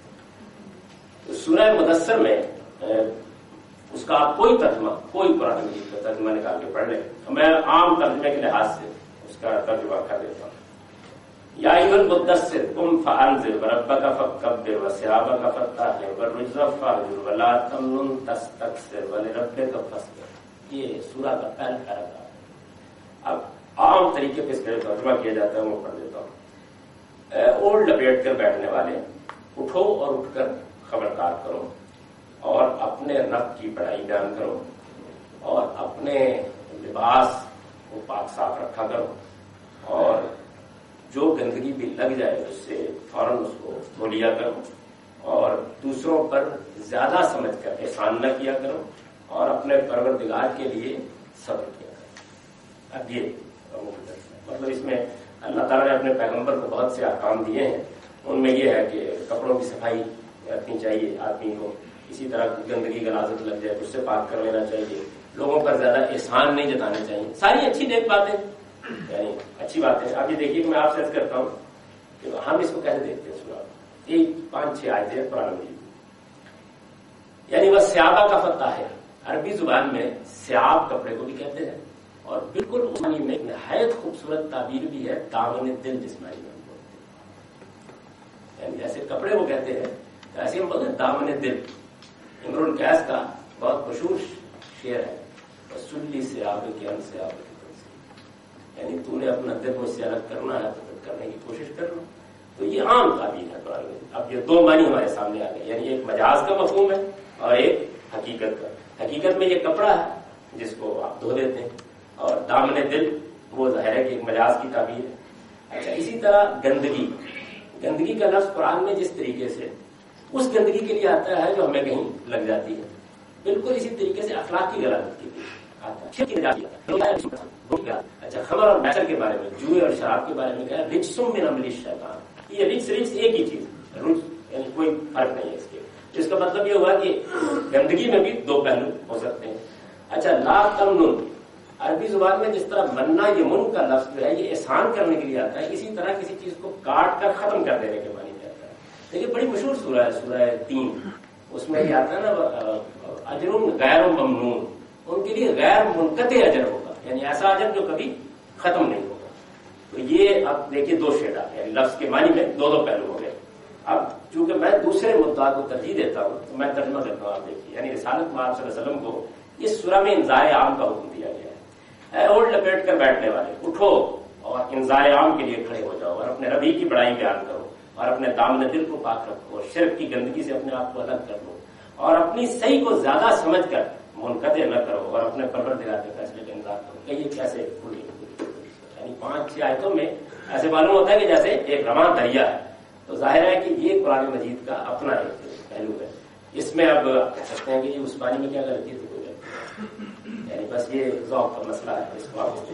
سورہ مدثر میں اس کا آپ کوئی ترجمہ, کوئی قرآن مجید کا ترجمہ نکال کے پڑھ لیں. میں عام ترجمے کے لحاظ سے اس کا ترجمہ کر دیتا ہوں. یا ایھا المدثر قم فانذر وربک فکبر وثیابک فطہر والرجز فاہجر ولا تمنن تستکثر ولربک فاصبر. یہ سورہ کا پہلا پیراگراف ہے. اب عام طریقے پہ اس کا ترجمہ کیا جاتا ہے, وہ پڑھ دیتا ہوں. اوڑھ لپیٹ کر بیٹھنے والے, اٹھو اور اٹھ کر خبردار کرو, اور اپنے رب کی بڑائی بیان کرو, اور اپنے لباس کو پاک صاف رکھا کرو, اور جو گندگی بھی لگ جائے اس سے فوراً اس کو دھو لیا کرو, اور دوسروں پر زیادہ سمجھ کر احسان نہ کیا کرو, اور اپنے پروردگار کے لیے صبر کیا کرو. اب یہ مطلب اس میں اللہ تعالیٰ نے اپنے پیغمبر کو بہت سے احکام دیے ہیں. ان میں یہ ہے کہ کپڑوں کی صفائی رکھنی چاہیے آدمی کو, اسی طرح گندگی کا لازم لگ جائے تو اس سے پاک کر لینا چاہیے, لوگوں پر زیادہ احسان نہیں جتانے چاہیے. ساری اچھی نیک باتیں یعنی اچھی بات ہے. اب یہ دیکھیے کہ میں آپ سے عرض کرتا ہوں کہ ہم اس کو کیسے دیکھتے ہیں. سنا یہ 5-6 آیتیں ہیں قرآن مجید. یعنی وہ سیابہ کا فتح ہے. عربی زبان میں سیاب کپڑے کو بھی کہتے ہیں اور بالکل اس معنی میں نہایت خوبصورت تعبیر بھی ہے دامن دل جس معنی میں ہم بولتے ہیں. یعنی جیسے کپڑے وہ کہتے ہیں تو ایسے ہم بولتے ہیں دامن دل. امرؤ القیس کا بہت مشہور شعر ہے سلی سیاب کے ان سیاب کے دل سے. یعنی تو نے اپنا دل مجھ سے الگ کرنا ہے تو پھر کرنے کی کوشش کر لو. تو یہ عام تعبیر ہے قرآن میں. اب یہ 2 معنی ہمارے سامنے آ گئے. یعنی ایک مجاز کا مفہوم ہے اور ایک حقیقت کا. حقیقت میں یہ کپڑا ہے جس کو آپ دھو دیتے ہیں اور دامن دل وہ ظاہر ہے کہ ایک مجاز کی تعبیر ہے. اچھا اسی طرح گندگی کا لفظ قرآن میں جس طریقے سے اس گندگی کے لیے آتا ہے جو ہمیں کہیں لگ جاتی ہے بالکل اسی طریقے سے اخلاقی غلط کے لیے آتا ہے. اچھا خمر اور میسر کے بارے میں جوئے اور شراب کے بارے میں کہا رجسم من عمل الشیطان. یہ رجس ایک ہی چیز یعنی کوئی فرق نہیں ہے اس کے. اس کا مطلب یہ ہوا کہ گندگی میں بھی 2 پہلو ہو سکتے ہیں. اچھا لا تمنن عربی زبان میں جس طرح مننا یہ من کا لفظ جو ہے یہ احسان کرنے کے لیے آتا ہے اسی طرح کسی چیز کو کاٹ کر ختم کر دینے کے معنی میں آتا ہے. دیکھیے بڑی مشہور سورہ ہے سورہ 3. اس میں یہ آتا ہے نا اجر غیر ممنون. ان کے لیے غیر منقطع اجر ہوگا یعنی ایسا اجر جو کبھی ختم نہیں ہوگا. تو یہ اب دیکھیے 2 شیڈ یعنی لفظ کے معنی میں 2 پہلو ہو گئے. اب چونکہ میں دوسرے مدعا کو ترجیح دیتا ہوں تو میں ترجمہ کرتا ہوں. آپ دیکھیے یعنی رسالت مآب صلی اللہ علیہ وسلم کو اس سورہ میں انذار عام کا حکم دیا گیا ہے. اے اوڑھ لپیٹ کر بیٹھنے والے اٹھو اور انذار عام کے لیے کھڑے ہو جاؤ اور اپنے ربی کی بڑائی بیان کرو اور اپنے دامن دل کو پاک رکھو اور شرک کی گندگی سے اپنے آپ کو الگ کر لو اور اپنی صحیح کو زیادہ سمجھ کر منقطع نہ کرو اور اپنے پروردگار کے فیصلے کا انتظار کرو. کہ یہ کیسے کھلی یعنی 5-6 آیتوں میں ایسے معلوم ہوتا ہے کہ جیسے ایک رواں دریا ہے. تو ظاہر ہے کہ یہ قرآن مجید کا اپنا ایک پہلو ہے. اس میں اب کہہ سکتے ہیں کہ یہ اس بانی میں کیا غلطی ہے تو کوئی غلطی یعنی بس یہ ذوق کا مسئلہ ہے. اس کو آپ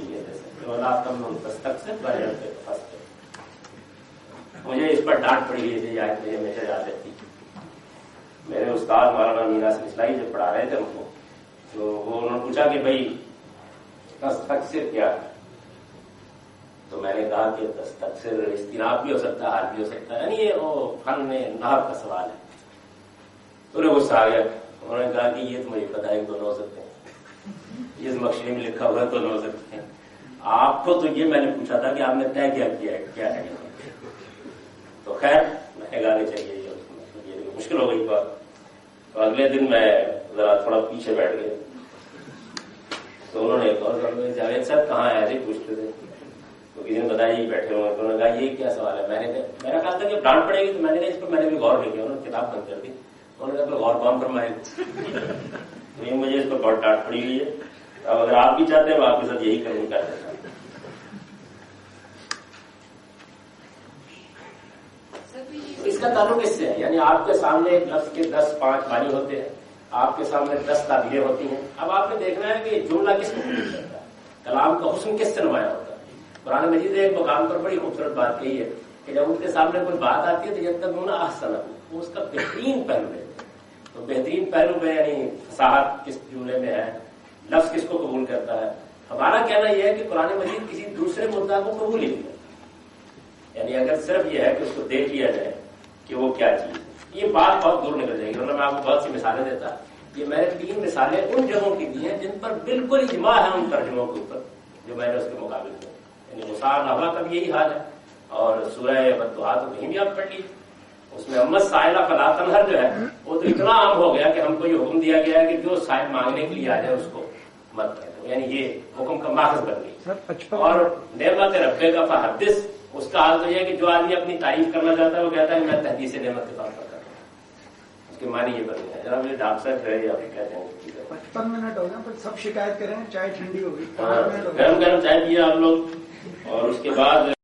مجھے اس پر ڈانٹ پڑی ہے یہ آیت مجھے ہمیشہ یاد رہتی. میرے استاد مولانا میراث اسلائی جب پڑھا رہے تھے ان کو تو وہ انہوں نے پوچھا کہ بھائی تستقصر کیا ہے. تو میں نے کہا کہ تستقصر استناب بھی ہو سکتا ہے حال بھی ہو سکتا ہے یعنی یہ فن نحو کا سوال ہے. تو انہیں غصہ آ گیا. انہوں نے کہا کہ یہ تو مجھے پتا ہے کہ دونوں ہو سکتے ہیں اس مقصد میں لکھا ہوا ہے دونوں ہو سکتے ہیں. آپ کو تو یہ میں نے پوچھا تھا کہ آپ نے طے کیا ہے. تو خیر میں نے کہا کہ چلیے یہ مشکل ہو گئی بات. تو اگلے دن میں ذرا تھوڑا پیچھے بیٹھ گئے تو انہوں نے ایک اور جاوید صاحب کہاں ہے ایسے پوچھتے تھے. تو کسی نے بتایا یہ بیٹھے ہوئے. انہوں نے کہا یہ کیا سوال ہے. میں نے کہا تھا کہ ڈانٹ پڑے گی تو میں نے کہا اس پر میں نے بھی غور نہیں کیا. انہوں نے کتاب بند کر دی. انہوں نے کہا غور کون فرمائے. تو یہ مجھے اس پر بہت ڈانٹ پڑی ہوئی ہے. اب اگر آپ بھی چاہتے ہیں میں آپ کے ساتھ یہی کرنے کا چاہتا ہوں. اس کا تعلق اس سے ہے یعنی آپ کے سامنے ایک لفظ کے 10-5 معنی ہوتے ہیں. آپ کے سامنے 10 تعبیریں ہوتی ہیں. اب آپ نے دیکھنا ہے کہ جملہ کس کو پوری کرتا ہے. کلام کا حسن کس سے نمایاں ہوتا ہے. قرآن مجید نے ایک مقام پر بڑی خوبصورت بات کہی ہے کہ جب ان کے سامنے کوئی بات آتی ہے تو جب تک انہوں نے احسن وہ اس کا بہترین پہلو لیتے ہیں. تو بہترین پہلو میں یعنی فصاحت کس جملے میں ہے لفظ کس کو قبول کرتا ہے. ہمارا کہنا یہ ہے کہ قرآن مجید کسی دوسرے مدعا کو قبول ہی نہیں کرتا. یعنی اگر صرف یہ ہے کہ اس کو دیکھ لیا جائے کہ وہ کیا چیز ہے یہ بات بہت دور نکل جائے گی. ورنہ میں آپ کو بہت سی مثالیں دیتا. یہ میں نے 3 مثالیں ان جگہوں کی دی ہیں جن پر بالکل اجماع ہے ان ترجموں کے اوپر جو میں نے اس کے مقابل میں یعنی مسار نحو کا بھی یہی حال ہے اور سورہ بدعا تو کہیں بھی آپ پڑھ لیجیے اس میں امت سائلہ فلا تنہر جو ہے وہ تو اتنا عام ہو گیا کہ ہم کو یہ حکم دیا گیا ہے کہ جو سائل مانگنے کے لیے آ جائے اس کو مت کہہ. یعنی یہ حکم کا ماخذ بن گئی. اور نعمت ربے کا فحدث اس کا حال تو یہ ہے کہ جو آدمی اپنی تعریف کرنا چاہتا ہے وہ کہتا ہے کہ میں تحدیث نعمت کے طور پر کر رہا ہوں. اس کے معنی یہ بن گیا. جناب یہ ڈاکٹر صاحب ہے یا پھر کہتے ہیں 55 منٹ ہو گئے سب شکایت کریں چائے ٹھنڈی ہوگی. گرم چائے پیے آپ لوگ اور اس کے بعد